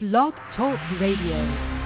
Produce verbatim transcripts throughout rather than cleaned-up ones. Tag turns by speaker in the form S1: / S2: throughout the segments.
S1: Blog Talk Radio.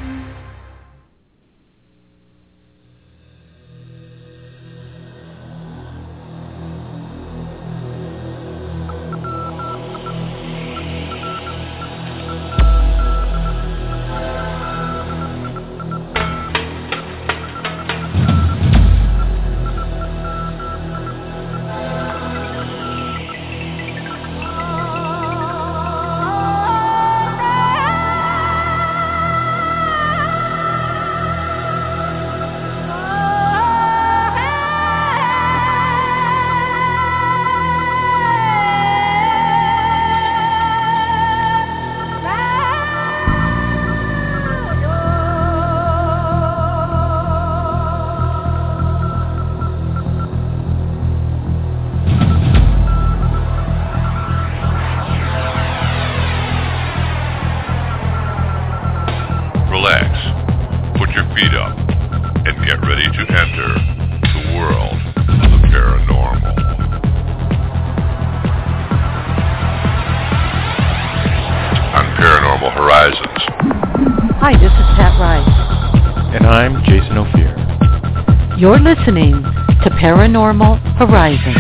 S1: You're listening to Paranormal Horizons.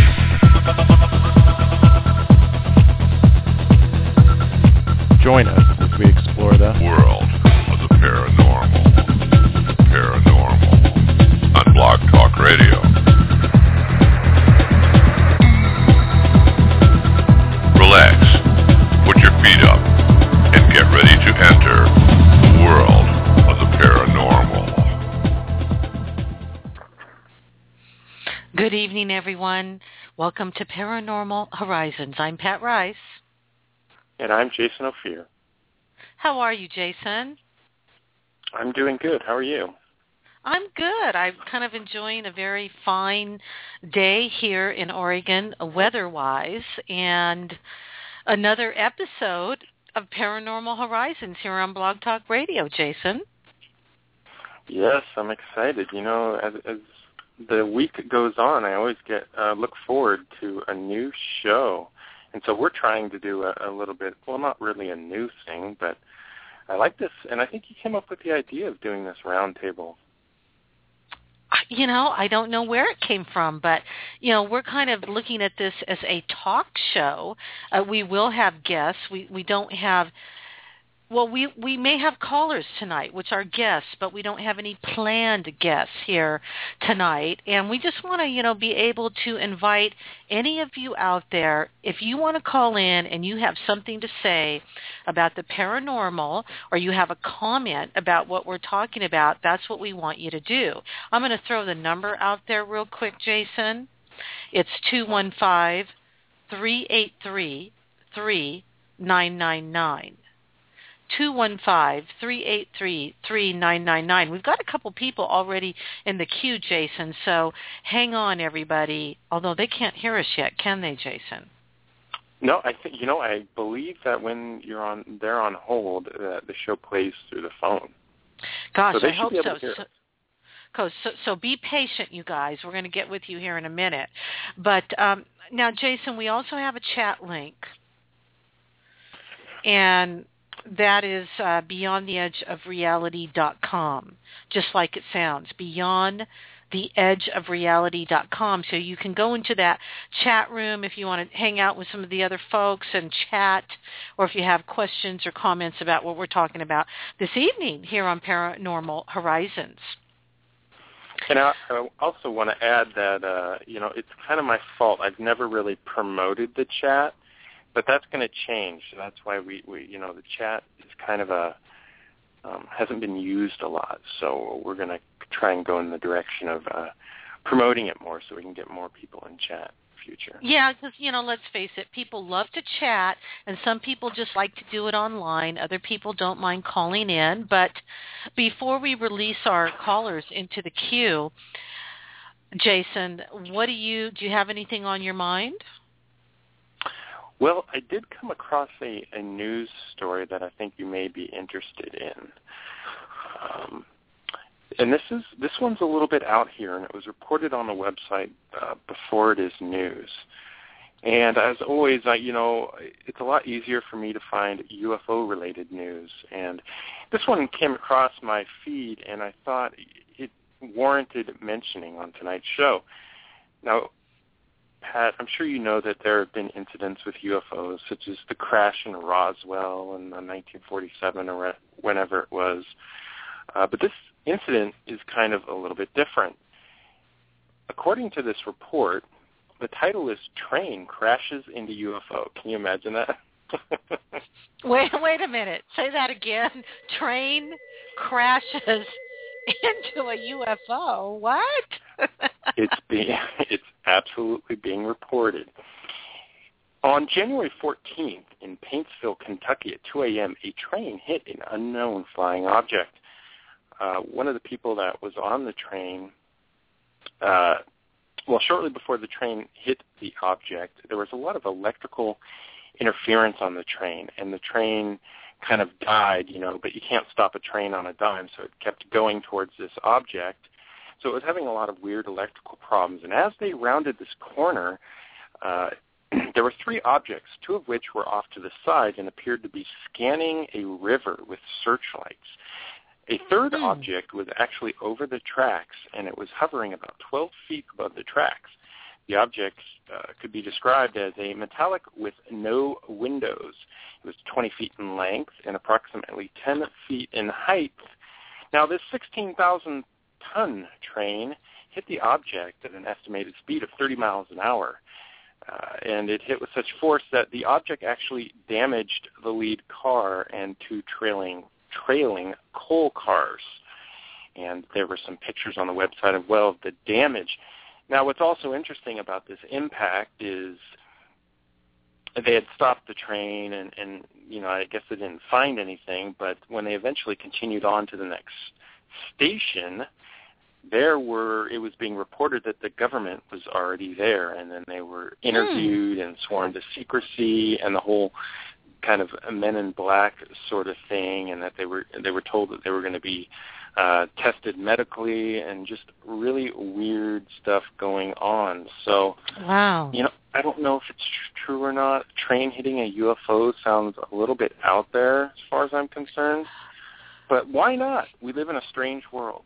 S2: Join us as we explore the
S3: world of the paranormal. Paranormal on Blog Talk Radio. Relax, put your feet up, and get ready to enter the world of the paranormal.
S4: Good evening, everyone. Welcome to Paranormal Horizons. I'm Pat Rice.
S2: And I'm Jason Ophir.
S4: How are you, Jason?
S2: I'm doing good. How are you?
S4: I'm good. I'm kind of enjoying a very fine day here in Oregon, weather-wise, and another episode of Paranormal Horizons here on Blog Talk Radio, Jason.
S2: Yes, I'm excited. You know, as, as the week goes on, I always get uh, look forward to a new show. And so we're trying to do a, a little bit, well, not really a new thing, but I like this, and I think you came up with the idea of doing this roundtable.
S4: You know, I don't know where it came from, but, you know, we're kind of looking at this as a talk show. Uh, we will have guests. We, we don't have... Well, we, we may have callers tonight, which are guests, but we don't have any planned guests here tonight. And we just want to, you know, be able to invite any of you out there, if you want to call in and you have something to say about the paranormal or you have a comment about what we're talking about, that's what we want you to do. I'm going to throw the number out there real quick, Jason. It's two one five, three eight three, three nine nine nine. two one five, three eight three, three nine nine nine. We've got a couple people already in the queue, Jason, so hang on, everybody. Although they can't hear us yet, can they, Jason?
S2: No, I think, you know, I believe that when you're on, they're on hold, uh, the show plays through the phone.
S4: Gosh,
S2: so
S4: I hope so.
S2: So,
S4: so. So be patient, you guys. We're going to get with you here in a minute. But um, now, Jason, we also have a chat link. And that is uh, beyond the edge of reality dot com, just like it sounds, beyond the edge of reality dot com. So you can go into that chat room if you want to hang out with some of the other folks and chat, or if you have questions or comments about what we're talking about this evening here on Paranormal Horizons.
S2: And I, I also want to add that, uh, you know, it's kind of my fault. I've never really promoted the chat. But that's going to change. So that's why we, we, you know, the chat is kind of a, um, hasn't been used a lot. So we're going to try and go in the direction of uh, promoting it more so we can get more people in chat in the future.
S4: Yeah, because, you know, let's face it, people love to chat, and some people just like to do it online. Other people don't mind calling in. But before we release our callers into the queue, Jason, what do you, do you have anything on your mind?
S2: Well, I did come across a, a news story that I think you may be interested in. Um, and this is this one's a little bit out here, and it was reported on the website uh, Before It Is News. And as always, I, you know, it's a lot easier for me to find U F O-related news. And this one came across my feed, and I thought it warranted mentioning on tonight's show. Now, Pat, I'm sure you know that there have been incidents with U F Os, such as the crash in Roswell in nineteen forty-seven or whenever it was. Uh, but this incident is kind of a little bit different. According to this report, the title is Train Crashes into U F O. Can you imagine that?
S4: wait, wait a minute. Say that again. Train crashes into a U F O. What?
S2: it's being, it's absolutely being reported. On January fourteenth in Paintsville, Kentucky at two a.m., a train hit an unknown flying object. Uh, one of the people that was on the train uh, Well, shortly before the train hit the object, there was a lot of electrical interference on the train, and the train kind of died, you know, but you can't stop a train on a dime, so it kept going towards this object. So it was having a lot of weird electrical problems. And as they rounded this corner, uh, there were three objects, two of which were off to the side and appeared to be scanning a river with searchlights. A third mm. object was actually over the tracks, and it was hovering about twelve feet above the tracks. The object uh, could be described as a metallic with no windows. It was twenty feet in length and approximately ten feet in height. Now, this sixteen thousand ton train hit the object at an estimated speed of thirty miles an hour, uh, and it hit with such force that the object actually damaged the lead car and two trailing trailing coal cars. And there were some pictures on the website as well of the damage. Now, what's also interesting about this impact is they had stopped the train, and, and you know, I guess they didn't find anything, but when they eventually continued on to the next station, there were, it was being reported that the government was already there, and then they were interviewed mm. and sworn to secrecy, and the whole kind of a Men in Black sort of thing, and that they were they were told that they were going to be uh, tested medically, and just really weird stuff going on. So,
S4: wow,
S2: you know, I don't know if it's true or not. Train hitting a U F O sounds a little bit out there as far as I'm concerned, but why not? We live in a strange world.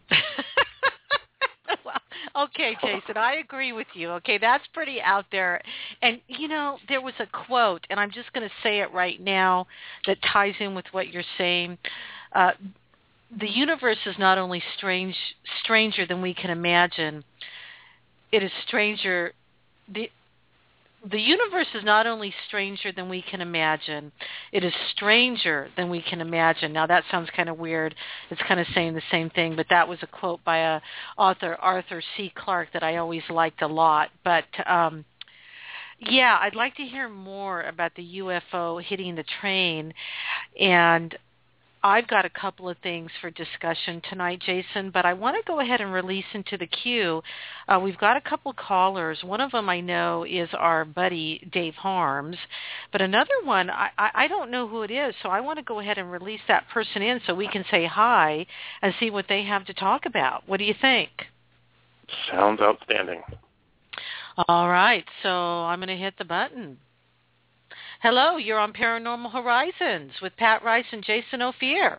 S4: Well, okay, Jason, I agree with you. Okay, that's pretty out there. And, you know, there was a quote, and I'm just going to say it right now, that ties in with what you're saying. Uh, the universe is not only strange, stranger than we can imagine, it is stranger. The, the universe is not only stranger than we can imagine, it is stranger than we can imagine. Now, that sounds kind of weird. It's kind of saying the same thing, but that was a quote by a author, Arthur C. Clarke, that I always liked a lot. But, um, yeah, I'd like to hear more about the U F O hitting the train, and I've got a couple of things for discussion tonight, Jason, but I want to go ahead and release into the queue. Uh, we've got a couple callers. One of them I know is our buddy Dave Harms, but another one, I, I, I don't know who it is, so I want to go ahead and release that person in so we can say hi and see what they have to talk about. What do you think?
S2: Sounds outstanding.
S4: All right, so I'm going to hit the button. Hello, you're on Paranormal Horizons with Pat Rice and Jason Ophir.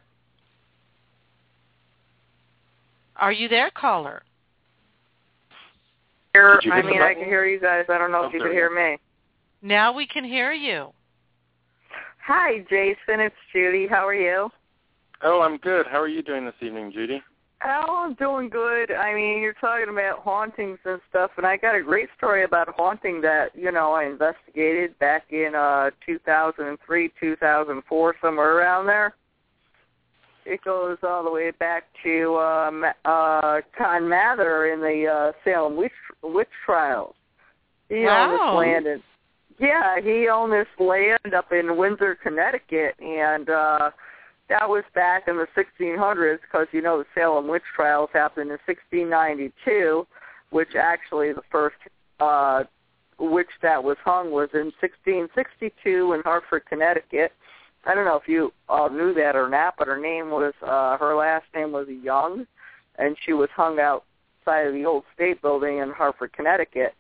S4: Are you there, caller?
S5: I mean, I can hear you guys. I don't know oh, if you can hear me.
S4: Now we can hear you.
S5: Hi, Jason. It's Judy. How are you?
S2: Oh, I'm good. How are you doing this evening, Judy?
S5: Oh, I'm doing good. I mean, you're talking about hauntings and stuff, and I got a great story about a haunting that, you know, I investigated back in uh, two thousand three, two thousand four, somewhere around there. It goes all the way back to um, uh, Con Mather in the uh, Salem witch, witch trials. He
S4: wow.
S5: owned this land. And, yeah, he owned this land up in Windsor, Connecticut, and uh, that was back in the sixteen hundreds because, you know, the Salem witch trials happened in sixteen ninety-two, which actually the first uh, witch that was hung was in sixteen sixty-two in Hartford, Connecticut. I don't know if you all knew that or not, but her name was, uh, her last name was Young, and she was hung outside of the old state building in Hartford, Connecticut.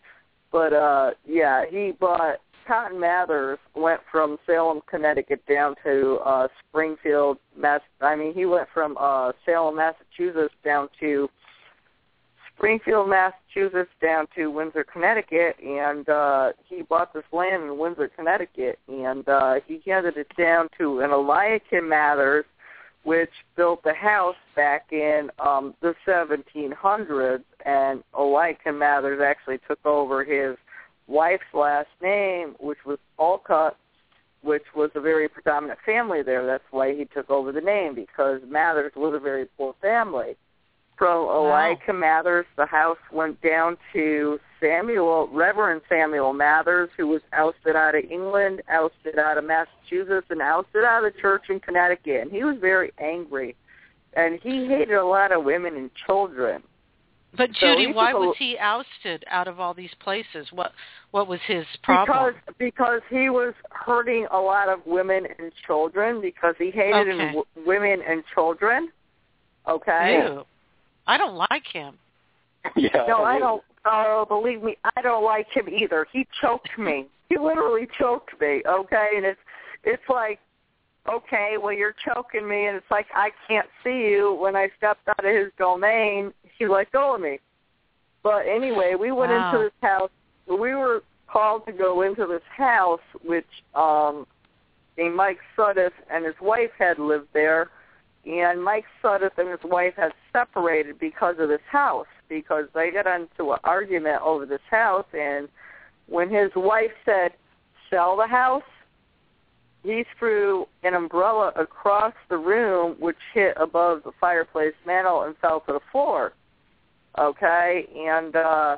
S5: But, uh, yeah, he bought, Cotton Mathers went from Salem, Connecticut down to uh, Springfield, Mass. I mean, he went from uh, Salem, Massachusetts down to Springfield, Massachusetts down to Windsor, Connecticut, and uh, he bought this land in Windsor, Connecticut, and uh, he handed it down to an Eliakim Mathers, which built the house back in um, the seventeen hundreds, and Eliakim Mathers actually took over his wife's last name, which was Alcott, which was a very predominant family there. That's why he took over the name, because Mathers was a very poor family. From Eliakim Mathers, the house went down to Samuel, Reverend Samuel Mathers, who was ousted out of England, ousted out of Massachusetts, and ousted out of the church in Connecticut. And he was very angry, and he hated a lot of women and children.
S4: But
S5: So
S4: Judy,
S5: he
S4: why
S5: took a-
S4: was he ousted out of all these places? What what was his problem?
S5: Because because he was hurting a lot of women and children, because he hated
S4: Okay.
S5: w- women and children. Okay.
S4: Ew. I don't like him.
S2: Yeah.
S5: No, I don't. Oh, believe me, I don't like him either. He choked me. He literally choked me. Okay, and it's it's like, okay, well, you're choking me, and it's like I can't see you. When I stepped out of his domain, he let go of me. But anyway, we went
S4: Wow.
S5: into this house. We were called to go into this house, which um, a Mike Sudduth and his wife had lived there. And Mike Sudduth and his wife had separated because of this house, because they got into an argument over this house. And when his wife said, sell the house, he threw an umbrella across the room, which hit above the fireplace mantel and fell to the floor. Okay? And uh,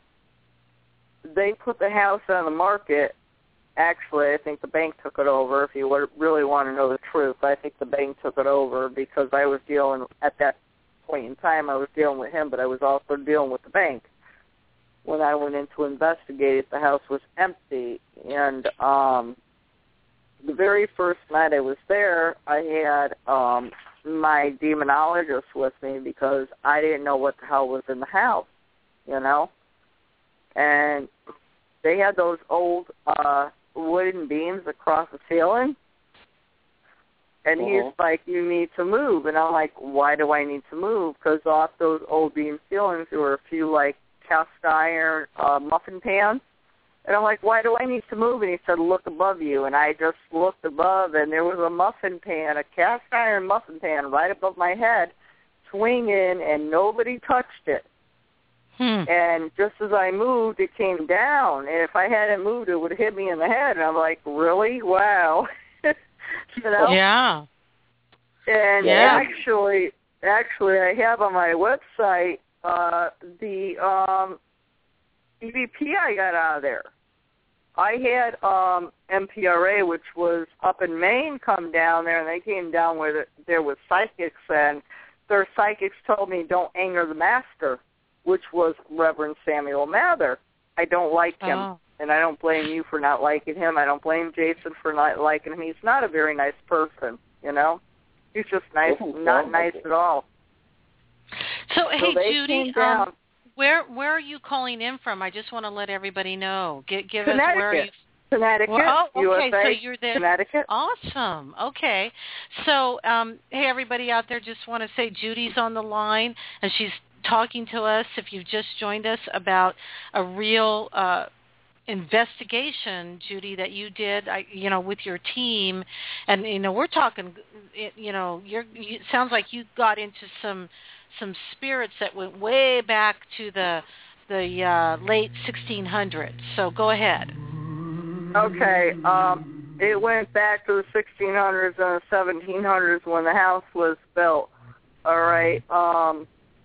S5: they put the house on the market. Actually, I think the bank took it over. If you really want to know the truth, I think the bank took it over, because I was dealing, at that point in time, I was dealing with him, but I was also dealing with the bank. When I went in to investigate it, the house was empty. And um, the very first night I was there, I had um, my demonologist with me, because I didn't know what the hell was in the house, you know? And they had those old uh, wooden beams across the ceiling. And
S2: Uh-huh.
S5: he's like, you need to move. And I'm like, why do I need to move? Because off those old beam ceilings there were a few, like, cast iron uh, muffin pans. And I'm like, why do I need to move? And he said, look above you. And I just looked above, and there was a muffin pan, a cast iron muffin pan right above my head, swinging, and nobody touched it.
S4: Hmm.
S5: And just as I moved, it came down. And if I hadn't moved, it would have hit me in the head. And I'm like, really? Wow. you know?
S4: Yeah.
S5: And
S4: Yeah.
S5: actually, actually, I have on my website uh, the um, E V P I got out of there. I had um, M P R A, which was up in Maine, come down there, and they came down where there was psychics, and their psychics told me, don't anger the master, which was Reverend Samuel Mather. I don't like him,
S4: Oh.
S5: and I don't blame you for not liking him. I don't blame Jason for not liking him. He's not a very nice person, you know? He's just nice,
S2: Doesn't
S5: not
S2: sound
S5: nice
S2: like it.
S5: at all.
S4: So,
S5: So
S4: hey,
S5: they
S4: Judy,
S5: came down.
S4: um, where where are you calling in from? I just want to let everybody know. Give, give us
S5: Connecticut.
S4: where are you.
S5: Connecticut,
S4: Well, oh, okay,
S5: U S A,
S4: so you're there.
S5: Connecticut.
S4: Awesome. Okay. So, um, hey, everybody out there, just want to say Judy's on the line, and she's talking to us, if you've just joined us, about a real uh, investigation, Judy, that you did, I, you know, with your team. And, you know, we're talking, you know, you're, you, it sounds like you got into some some spirits that went way back to the the uh, late sixteen hundreds. So go ahead.
S5: Okay, um, it went back to the sixteen hundreds and the seventeen hundreds when the house was built. All right. Um,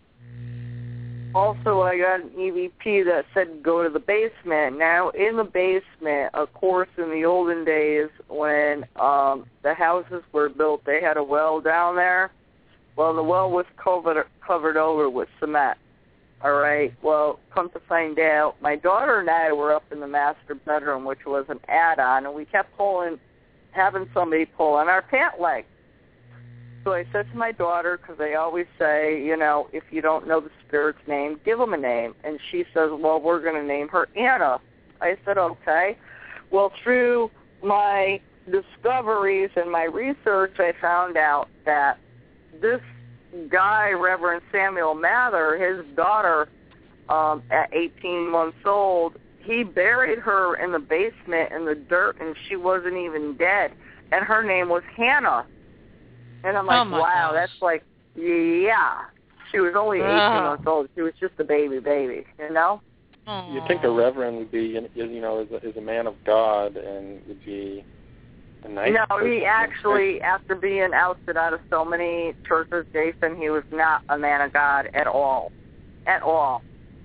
S5: also, I got an E V P that said go to the basement. Now, in the basement, of course, in the olden days when um, the houses were built, they had a well down there. Well, the well was covered covered over with cement. All right. Well, come to find out, my daughter and I were up in the master bedroom, which was an add-on, and we kept pulling, having somebody pull on our pant leg. So I said to my daughter, because I always say, you know, if you don't know the spirit's name, give them a name. And she says, well, we're going to name her Anna. I said, okay. Well, through my discoveries and my research, I found out that this guy, Reverend Samuel Mather, his daughter, um, at eighteen months old, he buried her in the basement in the dirt, and she wasn't even dead. And her name was Hannah. And I'm like,
S4: oh
S5: wow,
S4: gosh.
S5: that's like, yeah. She was only eighteen
S4: oh.
S5: months old. She was just a baby baby, you know?
S4: Aww.
S2: You'd think a reverend would be, you know, is a, is a man of God and would be a nice
S5: No,
S2: person.
S5: he actually, after being ousted out of so many churches, Jason, he was not a man of God at all. At all.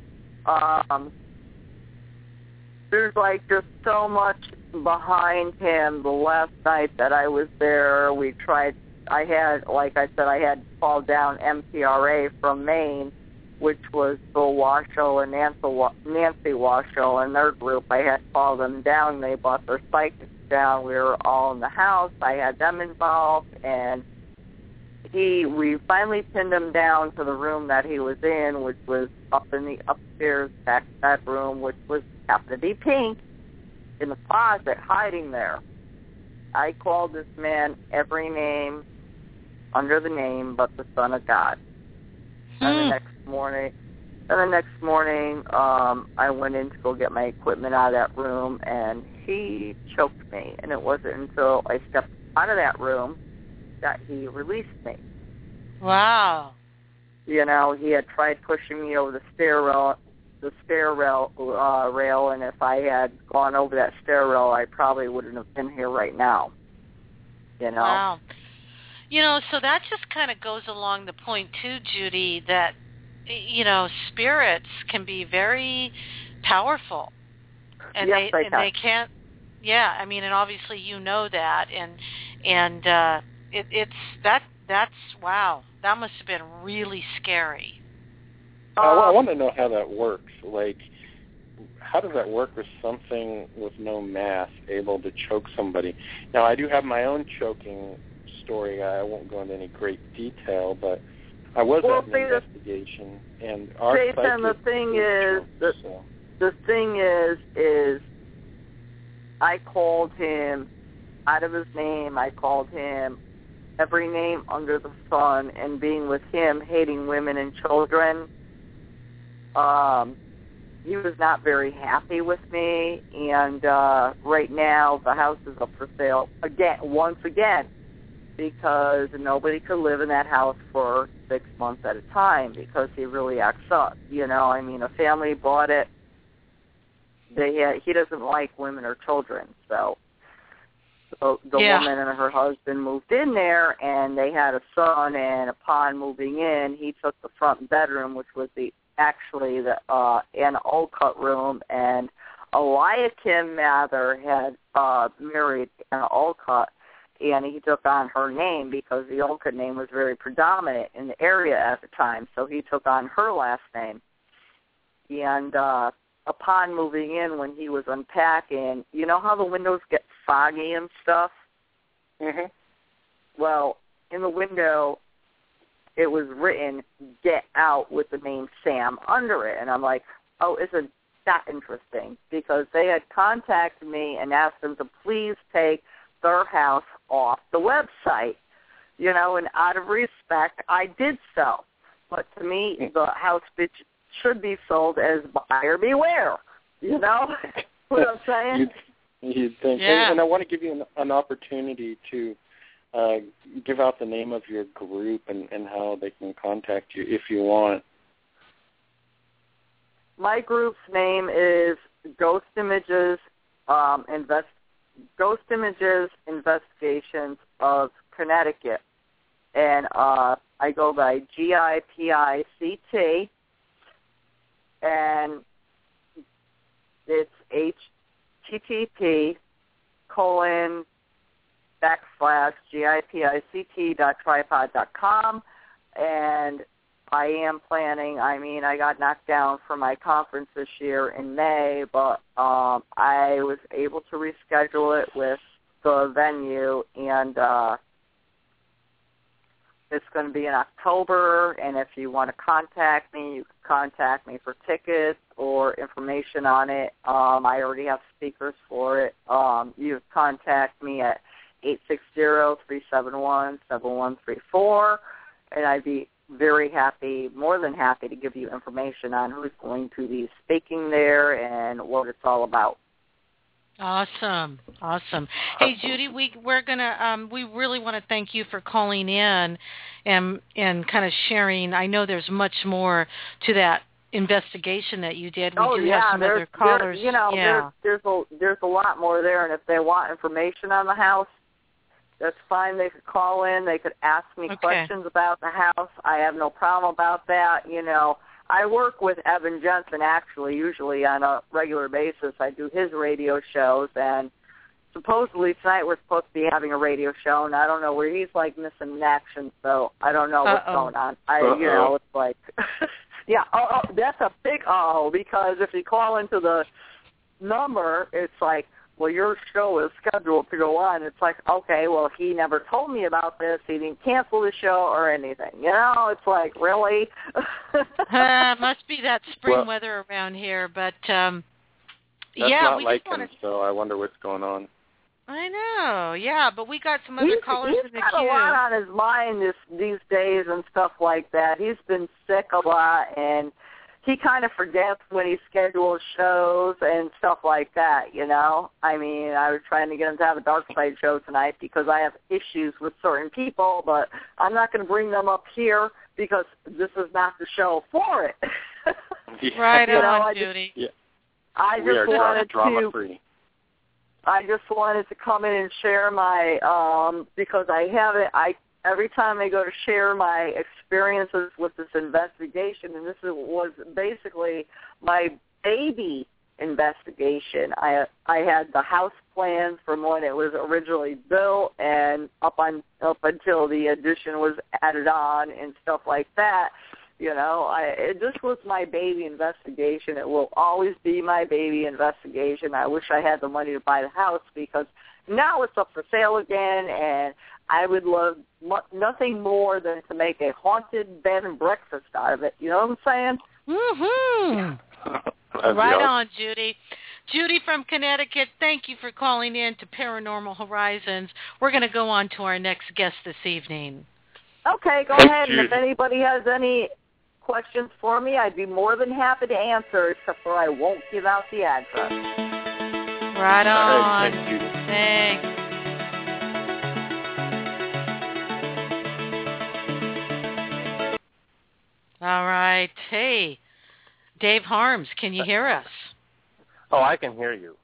S5: Um, there's like just so much behind him. The last night that I was there, we tried, I had, like I said, I had called down M P R A from Maine, which was Bill Washoe and Nancy, Nancy Washoe and their group. I had called them down. They brought their psychics down. We were all in the house. I had them involved, and he, we finally pinned him down to the room that he was in, which was up in the upstairs back bedroom, which was happened to be pink, in the closet, hiding there. I called this man every name under the name but the Son of God.
S4: Hmm.
S5: And the next morning, and the next morning, um, I went in to go get my equipment out of that room, and he choked me. And it wasn't until I stepped out of that room that he released me.
S4: Wow.
S5: You know, he had tried pushing me over the stair rail, the stair rail, uh, rail, and if I had gone over that stair rail, I probably wouldn't have been here right now. You know.
S4: Wow. You know, so that just kind of goes along the point too, Judy, that, you know, spirits can be very powerful, and
S5: yes,
S4: they
S5: I
S4: and
S5: can.
S4: they can't. Yeah, I mean, and obviously you know that, and and uh, it, it's that that's wow, that must have been really scary.
S2: I, I want to know how that works. Like, how does that work with something with no mass able to choke somebody? Now, I do have my own choking story. I won't go into any great detail, but I was
S5: well,
S2: at an
S5: see,
S2: investigation, and our
S5: Jason, the thing is,
S2: choked,
S5: the,
S2: so.
S5: the thing is, is I called him out of his name. I called him every name under the sun, and being with him, hating women and children. Um, he was not very happy with me, and uh, right now the house is up for sale again, once again, because nobody could live in that house for six months at a time because he really acts up. You know, I mean, a family bought it. They had, he doesn't like women or children, so the, the
S4: yeah.
S5: woman and her husband moved in there, and they had a son. And upon moving in, he took the front bedroom, which was the actually the uh, Anna Olcott room, and Eliakim Mather had uh, married Anna Olcott, and he took on her name because the Olcott name was very predominant in the area at the time, so he took on her last name. And uh, upon moving in, when he was unpacking, you know how the windows get foggy and stuff?
S2: Mm-hmm.
S5: Well, in the window, it was written, "Get out," with the name Sam under it. And I'm like, oh, isn't that interesting? Because they had contacted me and asked them to please take their house off the website. You know, and out of respect, I did so. But to me, the house bitch should be sold as buyer beware. You know what I'm saying?
S2: You'd, you'd think.
S4: Yeah.
S2: And, and I want to give you an, an opportunity to uh, give out the name of your group and, and how they can contact you if you want.
S5: My group's name is Ghost Images um, Invest Ghost Images Investigations of Connecticut, and uh, I go by G I P I C T, and it's H T T P colon backslash G I P I C T dot tripod dot com, and I am planning, I mean, I got knocked down for my conference this year in May, but um, I was able to reschedule it with the venue, and uh, It's going to be in October, and if you want to contact me, you can contact me for tickets or information on it. Um, I already have speakers for it. Um, you can contact me at eight six zero, three seven one, seven one three four, and I'd be very happy, more than happy, to give you information on who's going to be speaking there and what it's all about.
S4: Awesome, awesome. Hey, Judy, we we're gonna um, we really want to thank you for calling in and and kind of sharing. I know there's much more to that investigation that you did. We
S5: oh
S4: do
S5: yeah,
S4: have some
S5: there's,
S4: other callers.
S5: There's, you know,
S4: yeah.
S5: there's there's a there's a lot more there, and if they want information on the house, that's fine. They could call in. They could ask me
S4: Okay.
S5: questions about the house. I have no problem about that. You know. I work with Evan Jensen, actually, usually on a regular basis. I do his radio shows, and supposedly tonight we're supposed to be having a radio show, and I don't know where he's, like, missing in action, so I don't know what's
S4: Uh-oh.
S5: going on. I,
S2: Uh-oh.
S5: you know, it's like, yeah, oh, oh, that's a big oh, because if you call into the number, it's like, well, your show is scheduled to go on. It's like, okay, well, he never told me about this. He didn't cancel the show or anything. You know, it's like, really?
S4: uh, must be that spring
S2: Well-
S4: weather around here, but um,
S2: That's
S4: yeah,
S2: not
S4: we
S2: like
S4: just want
S2: him,
S4: to.
S2: so I wonder what's going on.
S4: I know, yeah, but we got some other
S5: he's,
S4: callers
S5: he's
S4: in the
S5: got
S4: queue.
S5: a lot on his mind this, these days and stuff like that. He's been sick a lot, and he kind of forgets when he schedules shows and stuff like that, you know? I mean, I was trying to get him to have a Dark Side show tonight because I have issues with certain people, but I'm not going to bring them up here because this is not the show for it.
S4: Right
S5: You know,
S4: on,
S5: I just-
S4: Judy.
S2: Yeah.
S5: I
S2: We are
S5: just wanted
S2: drama
S5: to
S2: free.
S5: I just wanted to come in and share my um because I have it I every time I go to share my experiences with this investigation, and this is, was basically my baby investigation. I I had the house plans from when it was originally built and up on up until the addition was added on and stuff like that. You know, I it, this was my baby investigation. It will always be my baby investigation. I wish I had the money to buy the house because now it's up for sale again, and I would love mo- nothing more than to make a haunted bed and breakfast out of it. You know what I'm saying?
S4: Mm-hmm.
S2: That'd be
S4: Right
S2: awesome.
S4: on, Judy. Judy from Connecticut, thank you for calling in to Paranormal Horizons. We're going to go on to our next guest this evening.
S5: Okay, go
S2: Thanks,
S5: ahead. And if
S2: Judy.
S5: anybody has any questions for me, I'd be more than happy to answer, except for I won't give out the address.
S4: Right
S2: All
S4: on.
S2: right, thanks, Judy.
S4: Thanks. All right. Hey, Dave Harms, can you hear us?
S2: Oh, I can hear you.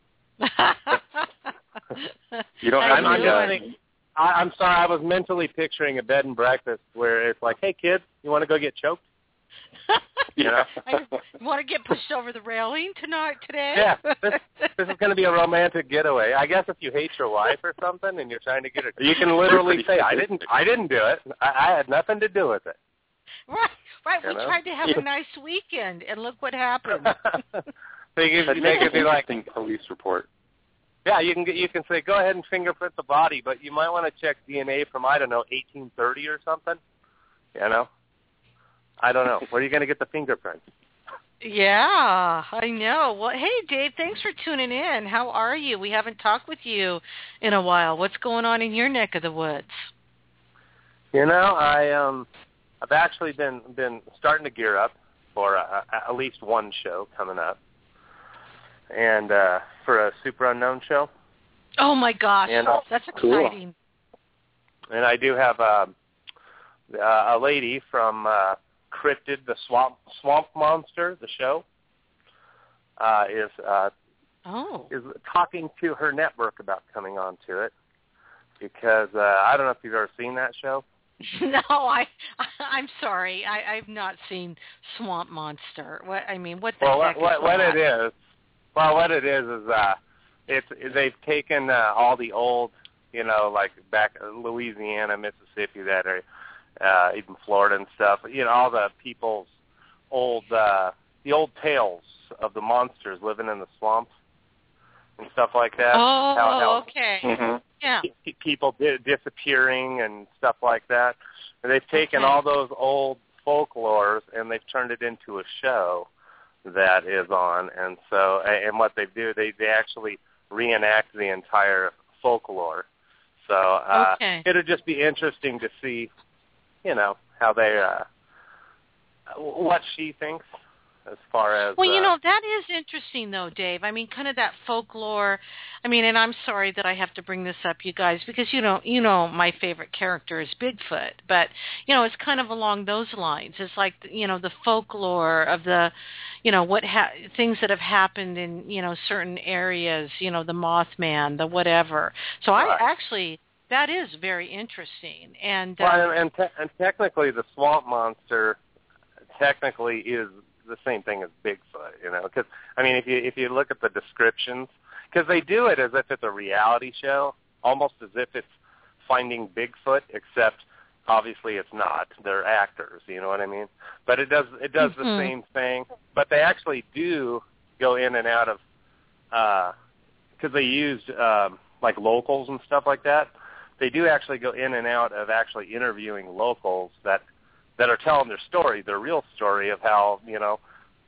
S2: You don't
S4: How
S2: have
S4: you
S2: to
S6: I'm
S2: uh,
S6: listening. I, I'm sorry, I was mentally picturing a bed and breakfast where it's like, hey, kids, you want to go get choked? You know?
S4: I want to get pushed over the railing tonight today?
S6: Yeah, this, this is going to be a romantic getaway. I guess if you hate your wife or something and you're trying to get her, you can literally say, I didn't I didn't do it. I, I had nothing to do with it.
S4: Right, right.
S6: You
S4: We
S6: know?
S4: tried to have
S2: Yeah.
S4: a nice weekend, and look what happened.
S6: They could,
S2: That'd
S6: they
S2: make
S6: could
S2: an
S6: be like,
S2: interesting police report.
S6: yeah, you can get, you can say, go ahead and fingerprint the body, but you might want to check D N A from, I don't know, eighteen thirty or something. You know? I don't know. Where are you going to get the fingerprints?
S4: Yeah, I know. Well, hey, Dave, thanks for tuning in. How are you? We haven't talked with you in a while. What's going on in your neck of the woods?
S6: You know, I um, I've actually been been starting to gear up for a, a, at least one show coming up, and uh, for a Super Unknown show.
S4: Oh, my gosh.
S6: And, uh,
S4: That's
S2: cool.
S4: exciting.
S6: And I do have uh, a lady from uh, Cryptid, the Swamp Swamp Monster, the show, uh, is uh,
S4: Oh.
S6: is talking to her network about coming on to it because uh, I don't know if you've ever seen that show.
S4: No, I, I'm sorry. I, I've not seen Swamp Monster. What I mean, what the
S6: Well,
S4: heck
S6: what,
S4: is
S6: what
S4: that?
S6: it is, well, what it is is uh, it's they've taken uh, all the old, you know, like back Louisiana, Mississippi, that area, uh, even Florida and stuff. You know, all the people's old, uh, the old tales of the monsters living in the swamps and stuff like that.
S4: Oh,
S6: how, how
S4: okay.
S2: Mm-hmm.
S4: Yeah.
S6: pe- people di- disappearing and stuff like that. And they've taken
S4: okay.
S6: all those old folklores and they've turned it into a show that is on. And so, and what they do, they they actually reenact the entire folklore. So uh,
S4: okay.
S6: it'll just be interesting to see, you know, how they, uh, what she thinks as far as.
S4: Well, you
S6: uh,
S4: know, that is interesting, though, Dave. I mean, kind of that folklore. I mean, and I'm sorry that I have to bring this up, you guys, because you know, you know, my favorite character is Bigfoot. But you know, it's kind of along those lines. It's like, you know, the folklore of the, you know, what ha- things that have happened in, you know, certain areas. You know, the Mothman, the whatever. So
S6: right.
S4: I actually. That is very interesting. And
S6: well,
S4: um,
S6: and, te- and technically, the swamp monster technically is the same thing as Bigfoot, you know, because I mean, if you if you look at the descriptions, because they do it as if it's a reality show, almost as if it's Finding Bigfoot, except obviously it's not. They're actors, you know what I mean? But it does it does
S4: mm-hmm.
S6: the same thing. But they actually do go in and out of because uh, they used um, like locals and stuff like that. They do actually go in and out of actually interviewing locals that. that are telling their story, their real story of how, you know,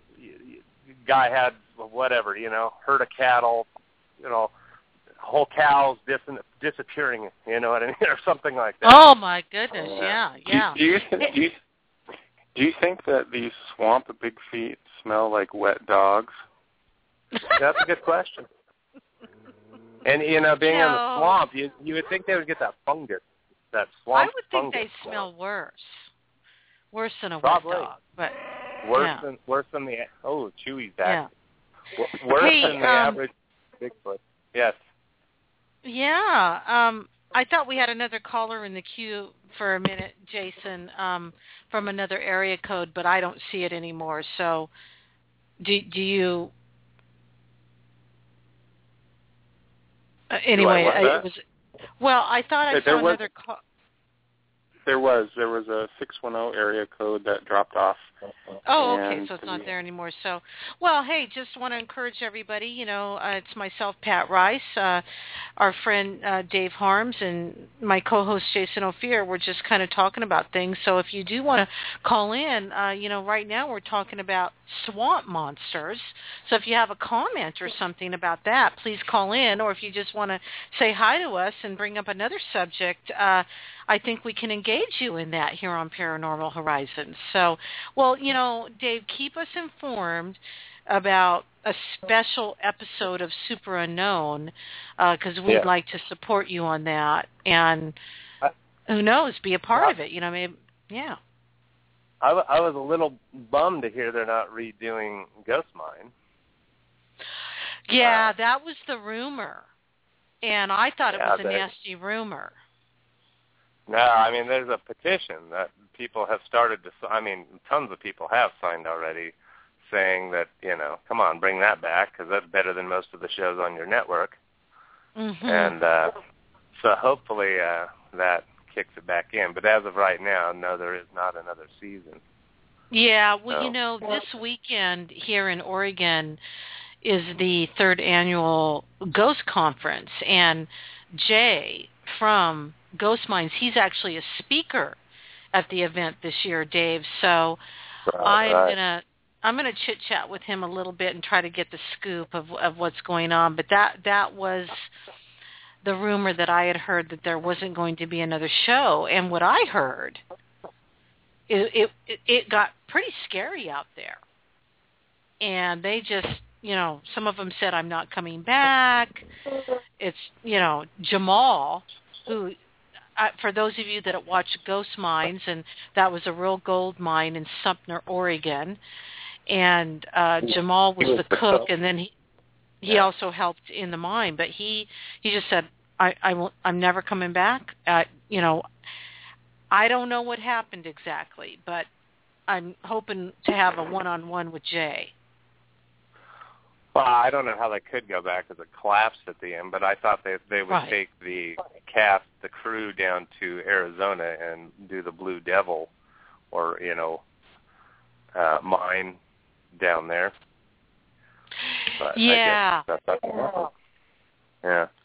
S6: guy had whatever, you know, herd of cattle, you know, whole cows dis- disappearing, you know what I mean, or something like that.
S4: Oh, my goodness, yeah, yeah.
S2: Do you, do you, do you, do you think that these swamp big feet smell like wet dogs?
S6: That's a good question. And, you know, being
S4: no.
S6: in the swamp, you, you would think they would get that fungus, that swamp
S4: I would think
S6: fungus.
S4: they smell worse. Worse than a
S6: Probably.
S4: wet dog, but
S6: worse
S4: yeah.
S6: than worse than the oh Chewy's back.
S4: Yeah.
S6: Worse
S4: hey,
S6: than the
S4: um,
S6: average Bigfoot. Yes.
S4: Yeah. Um, I thought we had another caller in the queue for a minute, Jason, um, from another area code, but I don't see it anymore. So, do do you? Uh, anyway,
S2: do I,
S4: I, it was. Well, I thought I
S2: there
S4: saw
S2: was,
S4: another call.
S2: There was there was a six one zero area code that dropped off.
S4: Oh, okay,
S2: and
S4: so it's not there anymore. So, well, hey, just want to encourage everybody, you know, uh, it's myself, Pat Rice, uh, our friend uh, Dave Harms, and my co-host Jason Ophir. We're just kind of talking about things. So if you do want to call in, uh, you know, right now we're talking about swamp monsters. So if you have a comment or something about that, please call in. Or if you just want to say hi to us and bring up another subject, uh, I think we can engage you in that here on Paranormal Horizons. So, well, you know, Dave, keep us informed about a special episode of Super Unknown because uh, we'd
S6: yeah.
S4: like to support you on that. And who knows, be a part of it. You know, maybe, yeah.
S6: I, w- I was a little bummed to hear they're not redoing Ghost Mine.
S4: Yeah,
S6: uh,
S4: that was the rumor. And I thought
S6: yeah,
S4: it was a
S6: they,
S4: nasty rumor.
S6: No, I mean, there's a petition that people have started to, I mean, tons of people have signed already saying that, you know, come on, bring that back because that's better than most of the shows on your network.
S4: Mm-hmm.
S6: And uh, so hopefully uh, that kicks it back in. But as of right now, no, there is not another season.
S4: Yeah, well,
S6: so.
S4: you know, this weekend here in Oregon is the third annual Ghost Conference, and Jay from Ghost Minds, he's actually a speaker at the event this year, Dave. So
S6: right,
S4: I'm
S6: right.
S4: gonna I'm gonna chit chat with him a little bit and try to get the scoop of of what's going on. But that that was the rumor that I had heard, that there wasn't going to be another show. And what I heard, it it, it got pretty scary out there. And they just, you know, some of them said, I'm not coming back. It's, you know, Jamal, who, uh, for those of you that watch Ghost Mines, and that was a real gold mine in Sumter, Oregon, and uh, Jamal was the cook, and then he he
S6: yeah.
S4: also helped in the mine, but he he just said, I, I won't, I'm never coming back. Uh, you know, I don't know what happened exactly, but I'm hoping to have a one-on-one with Jay.
S6: Well, I don't know how they could go back because it collapsed at the end, but I thought they they would
S4: right.
S6: take the cast, the crew down to Arizona and do the Blue Devil, or you know, uh, mine down there. But
S4: yeah.
S6: I guess that, that's, yeah.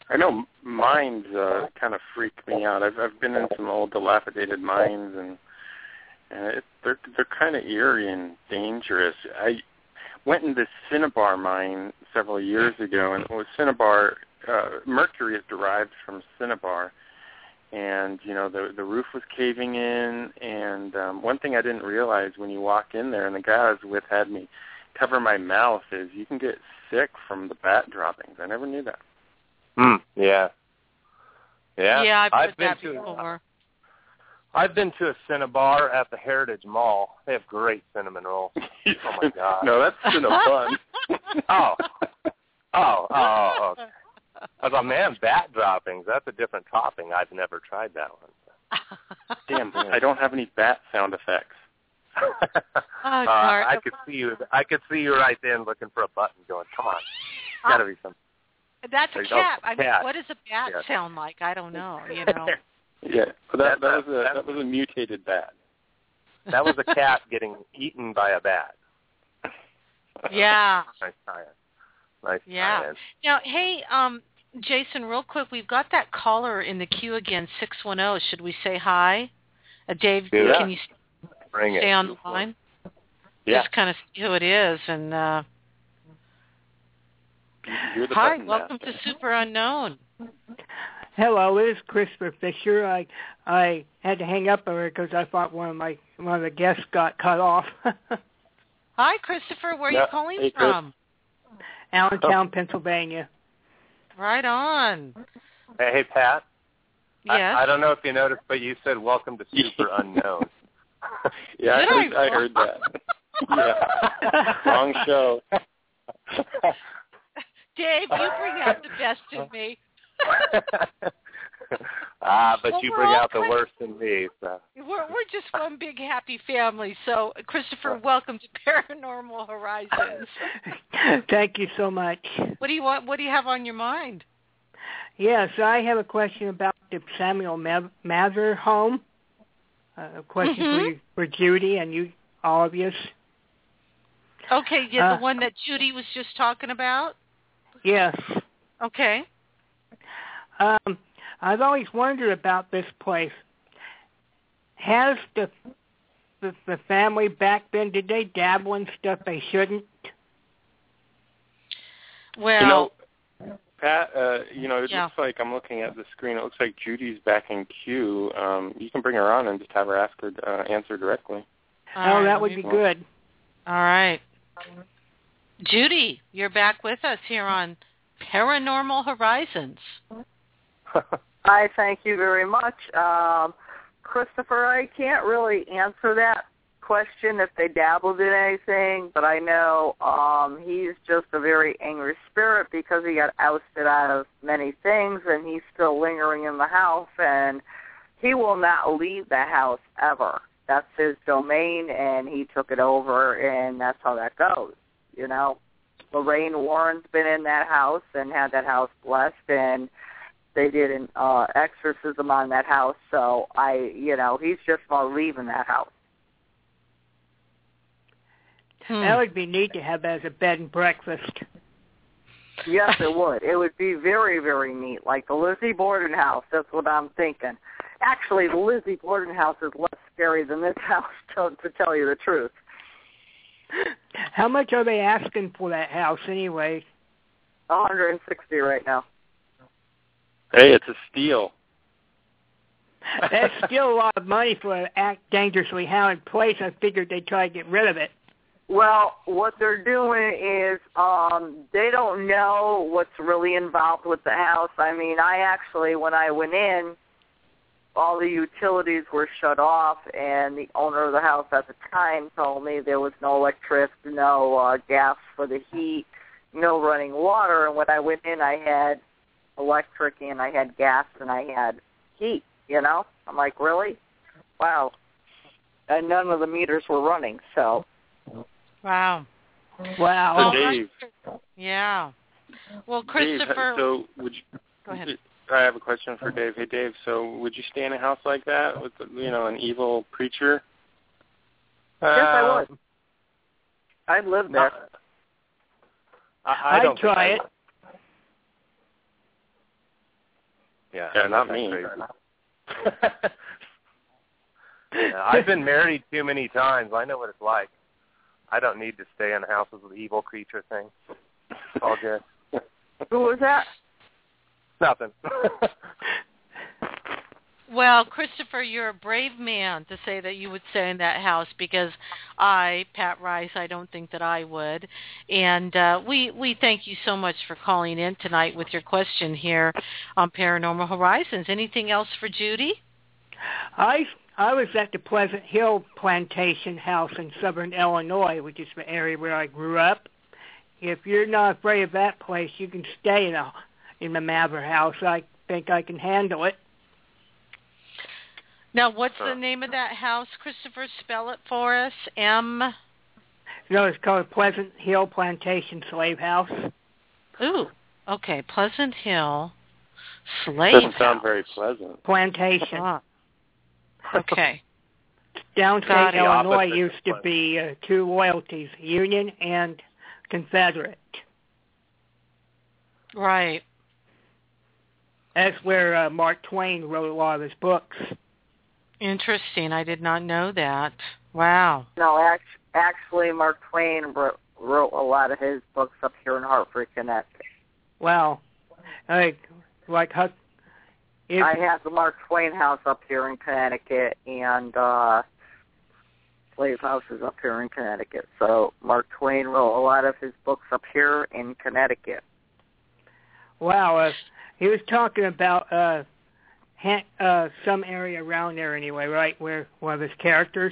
S2: I know mines uh, kind of freak me out. I've I've been in some old dilapidated mines, and and it, they're they're kind of eerie and dangerous. I went in this cinnabar mine several years ago, and it was cinnabar. Uh, mercury is derived from cinnabar, and you know the the roof was caving in. And um, one thing I didn't realize when you walk in there, and the guy I was with had me cover my mouth, is you can get sick from the bat droppings. I never knew that.
S6: Mm, yeah. Yeah.
S4: Yeah, I've heard
S6: I've been
S4: that
S6: to,
S4: before.
S6: I've been to a Cinnabar at the Heritage Mall. They have great cinnamon rolls. Oh, my God.
S2: No, that's Cinnabon.
S6: oh. Oh, oh, oh, okay. I thought, man, bat droppings, that's a different topping. I've never tried that one.
S2: Damn, I don't have any bat sound effects.
S4: Oh,
S6: uh, I could see you. I could see you right then looking for a button, going, "Come on, got to be something."
S4: That's a cat. I mean,
S6: cat.
S4: what does a bat
S6: yeah.
S4: sound like? I don't know. You know.
S2: Yeah, but that,
S6: that,
S2: that was a
S6: that,
S2: that was a mutated bat.
S6: That was a cat getting eaten by a bat.
S4: Yeah.
S6: Nice tie-in. Nice
S4: yeah.
S6: tie-in.
S4: Now, hey, um, Jason, real quick, we've got that caller in the queue again, six one zero. Should we say hi? Uh, Dave,
S6: yeah.
S4: can you
S6: Bring
S4: stay
S6: it.
S4: on the line?
S6: Yeah.
S4: Just kind of see who it is. And uh,
S2: You're the
S4: hi,
S2: button
S4: welcome
S2: master.
S4: to Super Unknown.
S7: Hello, this is Christopher Fisher. I I had to hang up over because I thought one of my one of the guests got cut off.
S4: Hi, Christopher. Where are
S2: Yeah.
S4: you calling
S2: Hey, Chris.
S4: from?
S7: Allentown, Pennsylvania.
S4: Right on.
S6: Hey, hey, Pat.
S4: Yes.
S6: I, I don't know if you noticed, but you said welcome to Super Unknown.
S2: Yeah,
S4: Did
S2: I heard,
S4: I?
S2: I heard that. Yeah. Wrong show.
S4: Dave, you bring out the best in me.
S6: ah, but
S4: Well,
S6: you
S4: we're
S6: bring
S4: all
S6: out the
S4: kind-
S6: worst in me. So.
S4: We're we're just one big happy family. So, Christopher, welcome to Paranormal Horizons.
S7: Thank you so much.
S4: What do you want? What do you have on your mind?
S7: Yes, I have a question about the Samuel Ma- Mather home. Uh, a question
S4: Mhm.
S7: for, for Judy and you, all of you.
S4: Okay, yeah,
S7: Uh,
S4: the one that Judy was just talking about.
S7: Yes.
S4: Okay.
S7: Um, I've always wondered about this place. Has the, the the family back then, did they dabble in stuff they shouldn't?
S4: Well,
S2: You know, Pat, uh, you know, it
S4: Yeah.
S2: looks like I'm looking at the screen. It looks like Judy's back in queue. Um, you can bring her on and just have her ask her uh, answer directly.
S4: all
S7: Oh,
S4: right,
S7: that
S4: let
S7: would
S4: me-
S7: be good.
S4: All right. Judy, you're back with us here on Paranormal Horizons.
S5: I thank you very much. Um, Christopher, I can't really answer that question if they dabbled in anything, but I know um, he's just a very angry spirit because he got ousted out of many things, and he's still lingering in the house, and he will not leave the house ever. That's his domain, and he took it over, and that's how that goes, you know. Lorraine Warren's been in that house and had that house blessed, and they did an uh, exorcism on that house, so I, you know, he's just not leaving that house.
S4: Hmm.
S7: That would be neat to have as a bed and breakfast.
S5: Yes, it would. It would be very, very neat, like the Lizzie Borden house. That's what I'm thinking. Actually, the Lizzie Borden house is less scary than this house, to, to tell you the truth.
S7: How much are they asking for that house anyway?
S5: one hundred sixty right now.
S2: Hey, it's a steal.
S7: That's still a lot of money for an act dangerously haunted place. I figured they'd try to get rid of it.
S5: Well, what they're doing is um, they don't know what's really involved with the house. I mean, I actually, when I went in, all the utilities were shut off, and the owner of the house at the time told me there was no electricity, no uh, gas for the heat, no running water. And when I went in, I had electric, and I had gas, and I had heat, you know? I'm like, really? Wow. And none of the meters were running, so...
S4: Wow.
S7: Wow.
S2: So Dave,
S4: Yeah. Well,
S2: Dave,
S4: Christopher.
S2: so would you,
S4: Go ahead.
S2: I have a question for Dave. Hey, Dave, so would you stay in a house like that with, you know, an evil preacher?
S5: Yes, I
S6: Uh,
S5: would. I'd live there.
S6: I, I
S7: I'd
S6: don't
S7: try
S6: think
S7: it.
S6: Yeah,
S2: Yeah, not me.
S6: Yeah, I've been married too many times. I know what it's like. I don't need to stay in houses with evil creature things. It's all good.
S5: Who was that?
S6: Nothing.
S4: Well, Christopher, you're a brave man to say that you would stay in that house, because I, Pat Rice, I don't think that I would. And uh, we we thank you so much for calling in tonight with your question here on Paranormal Horizons. Anything else for Judy?
S7: I I was at the Pleasant Hill Plantation House in southern Illinois, which is the area where I grew up. If you're not afraid of that place, you can stay in a in the Mather House. I think I can handle it.
S4: Now, what's the name of that house, Christopher? Spell it for us. M.
S7: No, it's called Pleasant Hill Plantation Slave House.
S4: Ooh, okay. Pleasant Hill Slave
S2: Doesn't
S4: House.
S2: sound very pleasant.
S7: Plantation.
S4: Ah. Okay.
S7: Downstate
S6: The
S7: Illinois
S6: opposite
S7: used to
S6: of
S7: be uh, two loyalties, Union and Confederate.
S4: Right.
S7: That's where uh, Mark Twain wrote a lot of his books.
S4: Interesting. I did not know that. Wow.
S5: No, act- actually, Mark Twain wrote, wrote a lot of his books up here in Hartford, Connecticut.
S7: Wow. Like, like Huck. If,
S5: I have the Mark Twain house up here in Connecticut, and uh, slave houses up here in Connecticut. So Mark Twain wrote a lot of his books up here in Connecticut.
S7: Wow. Uh, he was talking about uh, ha- uh, some area around there anyway, right, where one of his characters.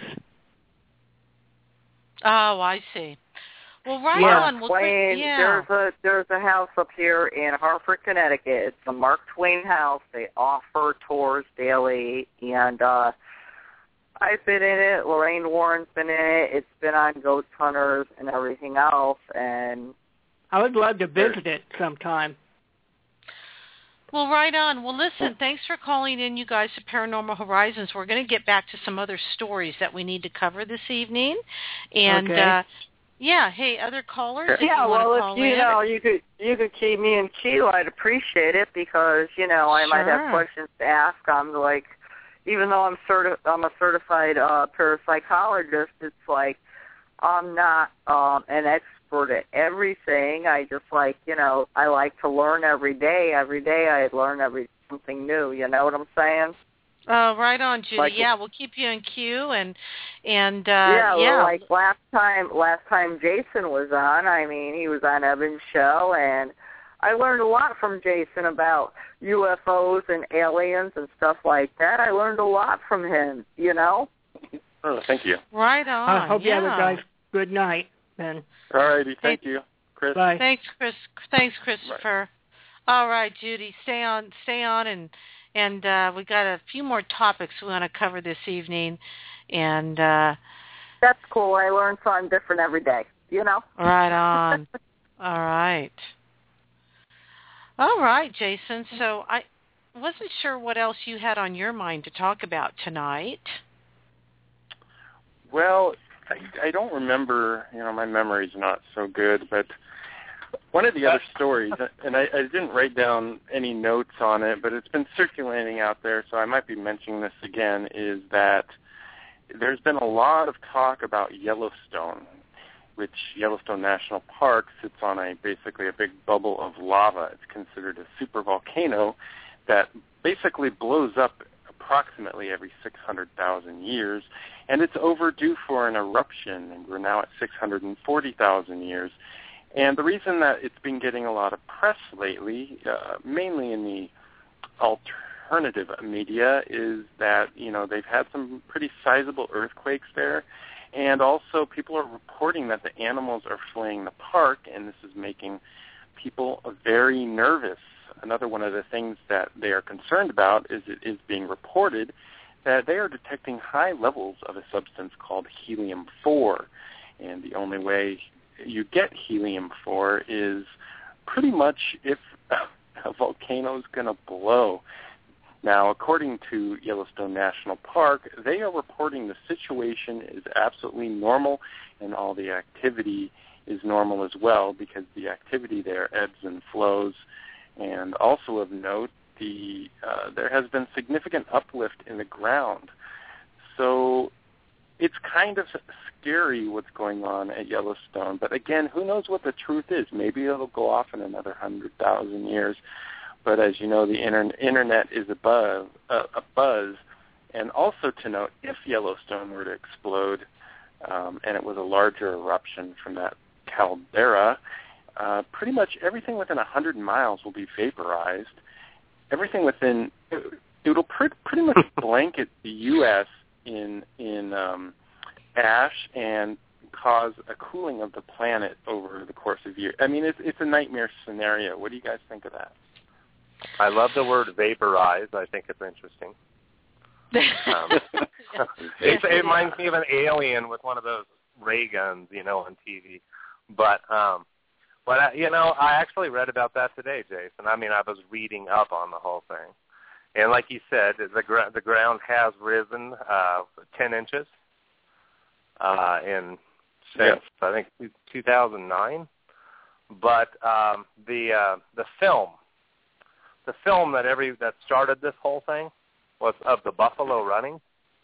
S4: Oh, I see. Well, right
S7: Yeah.
S4: on. Well,
S5: Twain,
S4: yeah.
S5: there's a there's a house up here in Hartford, Connecticut. It's the Mark Twain house. They offer tours daily, and uh, I've been in it. Lorraine Warren's been in it. It's been on Ghost Hunters and everything else. And
S7: I would love to visit it sometime.
S4: Well, right on. Well, listen, thanks for calling in, you guys, to Paranormal Horizons. We're going to get back to some other stories that we need to cover this evening. And,
S7: Okay.
S4: uh, yeah, hey, other callers, if
S5: yeah,
S4: you want
S5: well,
S4: to call
S5: if you
S4: in.
S5: know you could you could keep me in queue, I'd appreciate it, because you know I might
S4: Sure.
S5: have questions to ask. I'm like, even though I'm certi- I'm a certified uh, parapsychologist, it's like I'm not um, an expert at everything. I just like you know I like to learn every day. Every day I learn every something new. You know what I'm saying?
S4: Oh, right on, Judy.
S5: Like-
S4: yeah, we'll keep you in queue, and and uh,
S5: yeah,
S4: yeah.
S5: well, like last time, last time Jason was on. I mean, he was on Evan's show, and I learned a lot from Jason about U F Os and aliens and stuff like that. I learned a lot from him. You know.
S2: Oh, thank you.
S4: Right on.
S7: I hope
S4: yeah.
S7: you have a guys good night then.
S2: All righty, thank you, Chris.
S7: Bye.
S4: Thanks, Chris. Thanks, Christopher. All right, Judy, stay on, stay on, and and uh, we got a few more topics we want to cover this evening, and uh,
S5: That's cool. I learn something different every day. You know.
S4: right on. All right. All right, Jason. So I wasn't sure what else you had on your mind to talk about tonight.
S2: Well, I, I don't remember, you know, my memory's not so good, but one of the other stories, and I, I didn't write down any notes on it, but it's been circulating out there, so I might be mentioning this again, is that there's been a lot of talk about Yellowstone, which Yellowstone National Park sits on a basically a big bubble of lava. It's considered a supervolcano that basically blows up approximately every six hundred thousand years, and it's overdue for an eruption, and we're now at six hundred forty thousand years. And the reason that it's been getting a lot of press lately, uh, mainly in the alternative media, is that, you know, they've had some pretty sizable earthquakes there, and also people are reporting that the animals are fleeing the park, and this is making people very nervous. Another one of the things that they are concerned about is it is being reported that they are detecting high levels of a substance called helium four, and the only way you get helium four is pretty much if a volcano is going to blow. Now, according to Yellowstone National Park, they are reporting the situation is absolutely normal and all the activity is normal as well, because the activity there ebbs and flows. And also of note, the uh, there has been significant uplift in the ground. So it's kind of scary what's going on at Yellowstone. But again, who knows what the truth is? Maybe it'll go off in another one hundred thousand years. But as you know, the inter- internet is above, uh, a buzz. And also to note, if Yellowstone were to explode, um, and it was a larger eruption from that caldera, uh, pretty much everything within one hundred miles will be vaporized. Everything within, it will pre- pretty much blanket the U S in in um, ash and cause a cooling of the planet over the course of years. I mean, it's, it's a nightmare scenario. What do you guys think of that?
S6: I love the word vaporize. I think it's interesting. Um, it, it reminds me of an alien with one of those ray guns, you know, on T V. But, um, but I, you know, I actually read about that today, Jason. I mean, I was reading up on the whole thing. And like you said, the, gr- the ground has risen uh, ten inches uh, in since, yeah. I think, two thousand nine. But um, the uh, the film, the film that every that started this whole thing was of the buffalo running.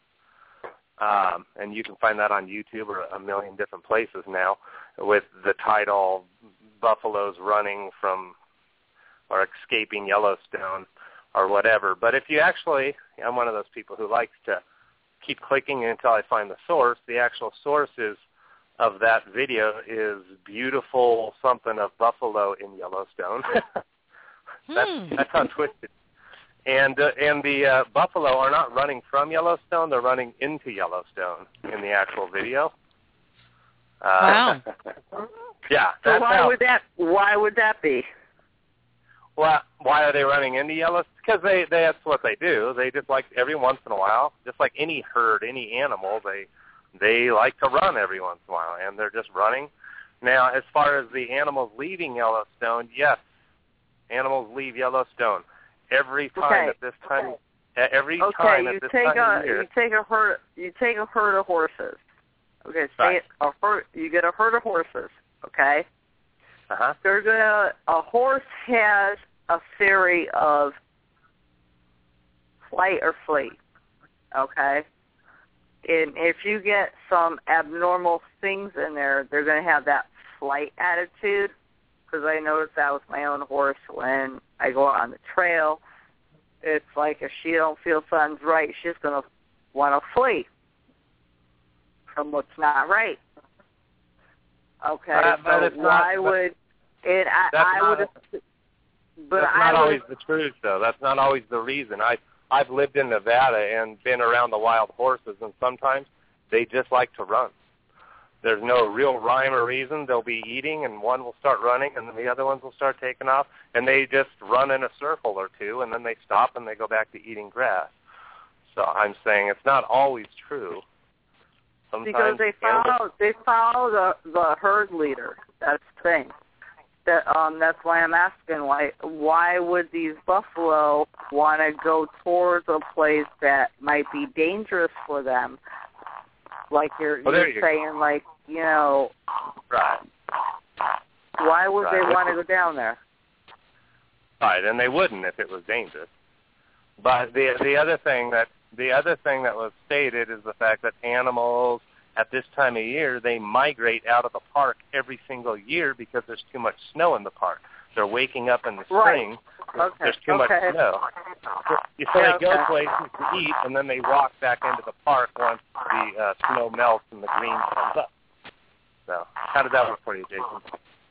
S6: Um, and you can find that on YouTube or a million different places now with the title Buffaloes Running from or Escaping Yellowstone or whatever. But if you actually, I'm one of those people who likes to keep clicking until I find the source. The actual source is, of that video is beautiful something of buffalo in Yellowstone. that's,
S4: hmm.
S6: that's untwisted. And uh, and the uh, buffalo are not running from Yellowstone; they're running into Yellowstone in the actual video. Uh,
S4: Wow.
S6: Yeah.
S5: So
S6: That's
S5: why
S6: how,
S5: would that? Why would that be?
S6: well, why are they running into Yellowstone? Because they, they that's what they do. They just like every once in a while, just like any herd, any animal, they they like to run every once in a while, and they're just running. Now, as far as the animals leaving Yellowstone, yes, animals leave Yellowstone. Every time
S5: Okay.
S6: at this time, every
S5: Okay,
S6: time
S5: you
S6: at this
S5: take
S6: time
S5: a
S6: of year.
S5: you take a herd you take a herd of horses. Okay, say
S6: Right.
S5: it, a herd you get a herd of horses. Okay,
S6: Uh-huh.
S5: they're gonna a horse has a theory of flight or flee. Okay, and if you get some abnormal things in there, they're gonna have that flight attitude. Because I noticed that with my own horse when I go out on the trail. It's like if she don't feel something's right, she's going to want to flee from what's not right. Okay,
S6: Uh, but
S5: so
S6: it's not-
S5: why
S6: but
S5: would it? I,
S6: that's
S5: I
S6: not-
S5: would. But
S6: That's
S5: I
S6: not
S5: would.
S6: always the truth, though. That's not always the reason. I I've lived in Nevada and been around the wild horses, and sometimes they just like to run. There's no real rhyme or reason. They'll be eating, and one will start running, and then the other ones will start taking off, and they just run in a circle or two, and then they stop, and they go back to eating grass. So I'm saying it's not always true. Sometimes
S5: Because they follow they follow the the herd leader. That's the thing. That um that's why I'm asking why why would these buffalo want to go towards a place that might be dangerous for them? Like you're,
S6: well, there
S5: you're
S6: you
S5: saying,
S6: go.
S5: like, you know,
S6: Right.
S5: why would
S6: Right.
S5: they want to go down there?
S6: Right, and they wouldn't if it was dangerous. But the the other thing that the other thing that was stated is the fact that animals at this time of year, they migrate out of the park every single year because there's too much snow in the park. They're waking up in the spring.
S5: Right. Okay.
S6: There's too
S5: okay.
S6: much snow. So, so
S5: Yeah,
S6: they go
S5: okay.
S6: places to eat, and then they walk back into the park once the uh, snow melts and the green comes up. So how did that work for you, Jason?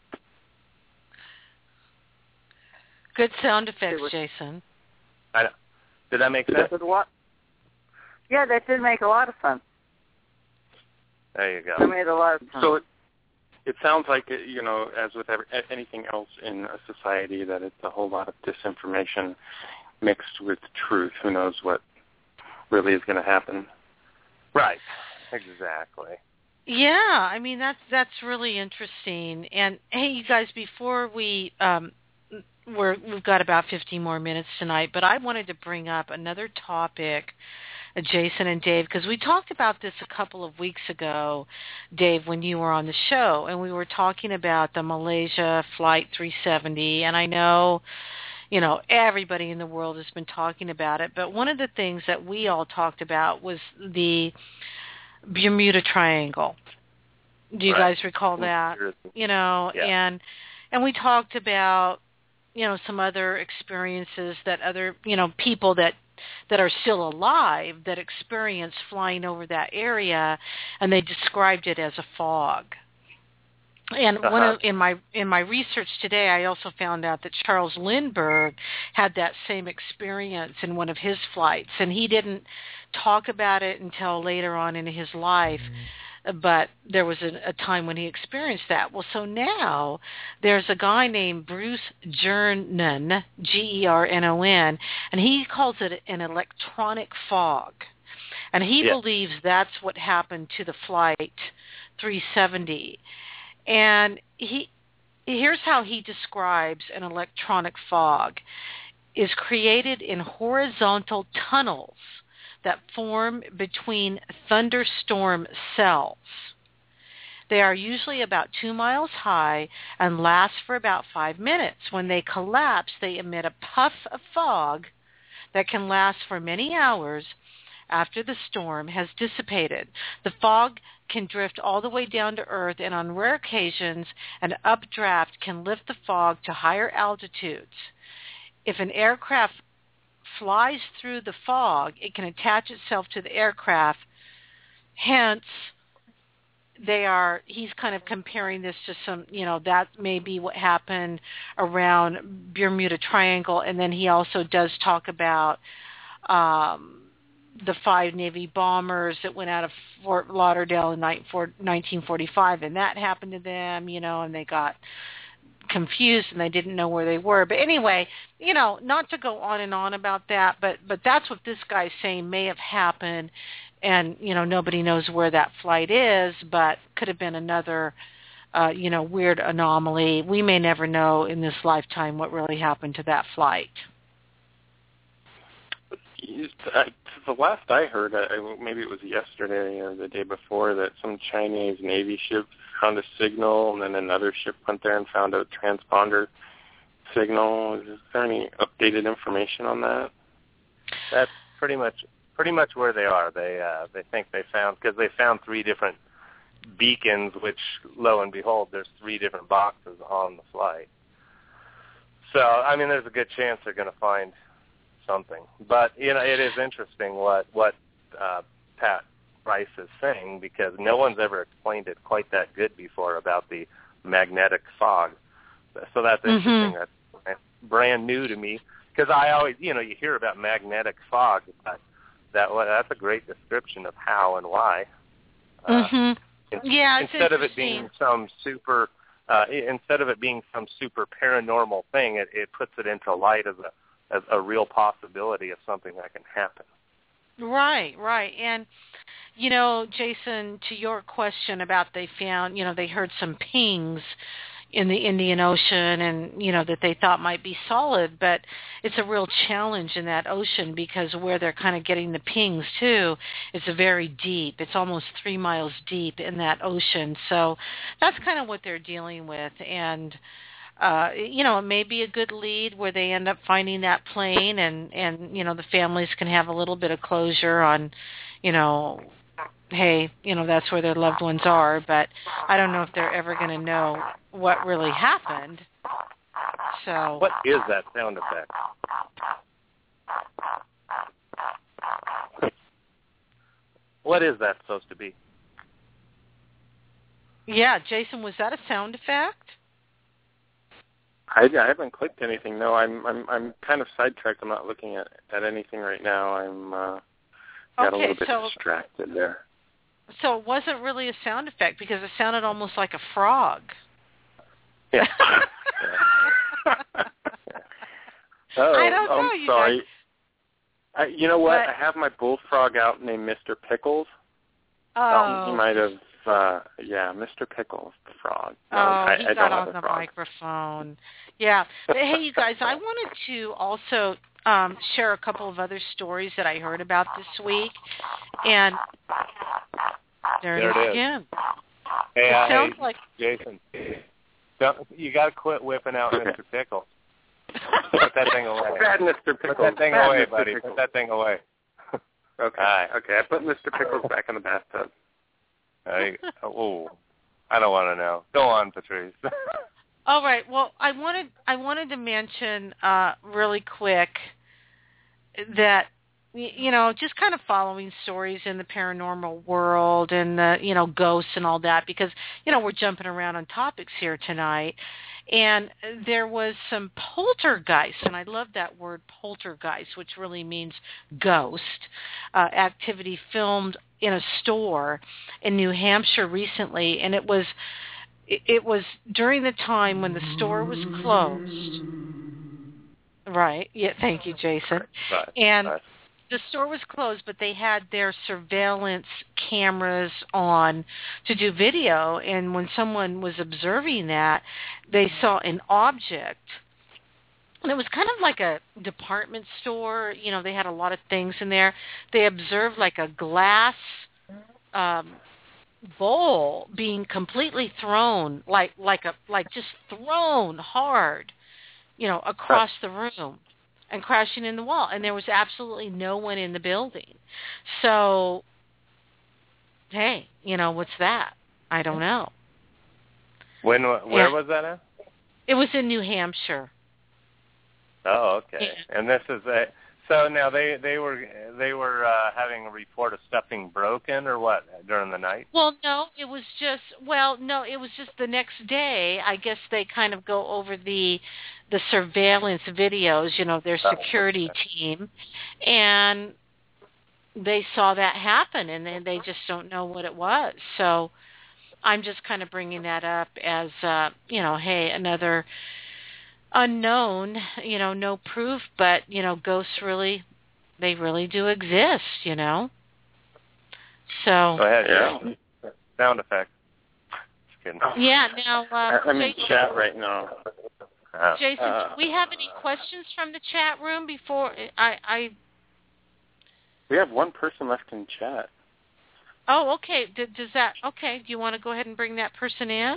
S4: Good sound effects, Jason.
S6: I know. Did that make sense?
S5: With what? Yeah, that did make a lot of sense.
S6: There you
S5: That
S6: go.
S5: made a lot of sense.
S2: So it, it sounds like, you know, as with every, anything else in a society, that it's a whole lot of disinformation mixed with truth. Who knows what really is going to happen?
S6: Right. Exactly.
S4: Yeah, I mean that's that's really interesting. And hey, you guys, before we um, we're we've got about fifteen more minutes tonight, but I wanted to bring up another topic, uh, Jason and Dave, because we talked about this a couple of weeks ago, Dave, when you were on the show, and we were talking about the Malaysia Flight three seventy, and I know, you know, everybody in the world has been talking about it. But one of the things that we all talked about was the Bermuda Triangle. Do you
S6: right.
S4: guys recall that? You know,
S6: yeah.
S4: and and we talked about, you know, some other experiences that other, you know, people that that are still alive that experienced flying over that area, and they described it as a fog. And
S6: uh-huh.
S4: one of, in my in my research today, I also found out that Charles Lindbergh had that same experience in one of his flights, and he didn't talk about it until later on in his life. But there was a, a time when he experienced that. Well, so now there's a guy named Bruce Gernon, G E R N O N, and he calls it an electronic fog. And he
S6: yeah.
S4: believes that's what happened to the flight three seventy. And he here's how he describes an electronic fog. Is created in horizontal tunnels that form between thunderstorm cells. They are usually about two miles high and last for about five minutes. When they collapse, they emit a puff of fog that can last for many hours after the storm has dissipated. The fog can drift all the way down to Earth, and on rare occasions, an updraft can lift the fog to higher altitudes. If an aircraft flies through the fog, it can attach itself to the aircraft. Hence, they are, he's kind of comparing this to some, you know, that may be what happened around Bermuda Triangle. And then he also does talk about um, the five Navy bombers that went out of Fort Lauderdale in nineteen forty-five, and that happened to them, you know, and they got confused and they didn't know where they were. But anyway, you know, not to go on and on about that, but but that's what this guy's saying may have happened, and you know, nobody knows where that flight is, but could have been another uh you know, weird anomaly. We may never know in this lifetime what really happened to that flight.
S2: The last I heard, maybe it was yesterday or the day before, that some Chinese Navy ship found a signal, and then another ship went there and found a transponder signal. Is there any updated information on that?
S6: That's pretty much pretty much where they are. They uh, they think they found, because they found three different beacons, which, lo and behold, there's three different boxes on the flight. So, I mean, there's a good chance they're going to find something. But, you know, it is interesting what, what uh, Pat Rice is saying, because no one's ever explained it quite that good before about the magnetic fog. So that's interesting.
S4: Mm-hmm.
S6: That's brand new to me, because I always, you know, you hear about magnetic fog, but that well, that's a great description of how and why. Uh,
S4: mm-hmm. Yeah, it's
S6: instead of it being some super, uh, instead of it being some super paranormal thing, it, it puts it into light as a as a real possibility of something that can happen.
S4: Right, right. And, you know, Jason, to your question about they found, you know, they heard some pings in the Indian Ocean and, you know, that they thought might be solid, but it's a real challenge in that ocean because where they're kind of getting the pings to is very deep. It's almost three miles deep in that ocean. So that's kind of what they're dealing with. And, Uh, you know, it may be a good lead where they end up finding that plane and, and, you know, the families can have a little bit of closure on, you know, hey, you know, that's where their loved ones are. But I don't know if they're ever going to know what really happened. So
S6: what is that sound effect? What is that supposed to be?
S4: Yeah, Jason, was that a sound effect?
S2: I, I haven't clicked anything. No, I'm I'm I'm kind of sidetracked. I'm not looking at, at anything right now. I'm uh, got
S4: okay,
S2: a little bit
S4: so,
S2: distracted there.
S4: So it wasn't really a sound effect because it sounded almost like a frog.
S2: Yeah. oh,
S4: I don't know.
S2: I'm
S4: you
S2: sorry.
S4: guys...
S2: I, you know what?
S4: But...
S2: I have my bullfrog out named Mister Pickles.
S4: Oh.
S2: Um, he might have. Uh, yeah, Mister Pickles, the frog. No,
S4: oh,
S2: I,
S4: he
S2: I
S4: got
S2: don't
S4: on
S2: have
S4: the
S2: a frog.
S4: microphone. Yeah. But, hey, you guys, I wanted to also um, share a couple of other stories that I heard about this week. And there,
S6: there
S4: it
S6: it
S4: is
S6: is
S4: again.
S6: Hey,
S4: it
S6: uh,
S4: sounds
S6: hey,
S4: like...
S6: Jason, don't, you got to quit whipping out Mister Pickles. Put that thing away.
S2: Bad Mister Pickles.
S6: Put that thing
S2: Bad
S6: away,
S2: Mister
S6: buddy.
S2: Pickles.
S6: Put that thing away.
S2: Okay.
S6: Right.
S2: Okay. I put Mister Pickles back in the bathtub.
S6: I, oh, I don't want to know. Go on, Patrice.
S4: All right. Well, I wanted I wanted to mention uh, really quick that you know, just kind of following stories in the paranormal world and the, you know, ghosts and all that, because, you know, we're jumping around on topics here tonight. And there was some poltergeist, and I love that word poltergeist, which really means ghost, uh, activity filmed in a store in New Hampshire recently. And it was, it was during the time when the store was closed. Right. Yeah. Thank you, Jason.
S2: Right.
S4: And
S2: Right.
S4: the store was closed, but they had their surveillance cameras on to do video. And when someone was observing that, they saw an object. And it was kind of like a department store. You know, they had a lot of things in there. They observed like a glass um, bowl being completely thrown, like like a like just thrown hard, you know, across the room and crashing in the wall. And there was absolutely no one in the building. So, hey, you know, what's that? I don't know.
S6: When? Where
S4: Yeah.
S6: was that at?
S4: It was in New Hampshire.
S6: Oh, okay.
S4: Yeah.
S6: And this is a. So now they they were they were uh, having a report of stuff being broken or what during the night?
S4: Well, no, it was just, well, no, it was just the next day. I guess they kind of go over the the surveillance videos, you know, their security
S6: Oh, okay.
S4: team, and they saw that happen, and then they just don't know what it was. So I'm just kind of bringing that up as, uh, you know, hey, another unknown, you know, no proof, but, you know, ghosts really, they really do exist, you know. So,
S6: Go ahead.
S2: Yeah.
S6: Sound effect. Just kidding.
S4: yeah, now, uh,
S2: I- I'm in
S4: Jason,
S2: chat right now.
S6: Uh,
S4: Jason,
S2: Uh,
S4: do we have any questions from the chat room before I, I
S2: We have one person left in chat.
S4: oh, okay, D- does that, okay, do you want to go ahead and bring that person in?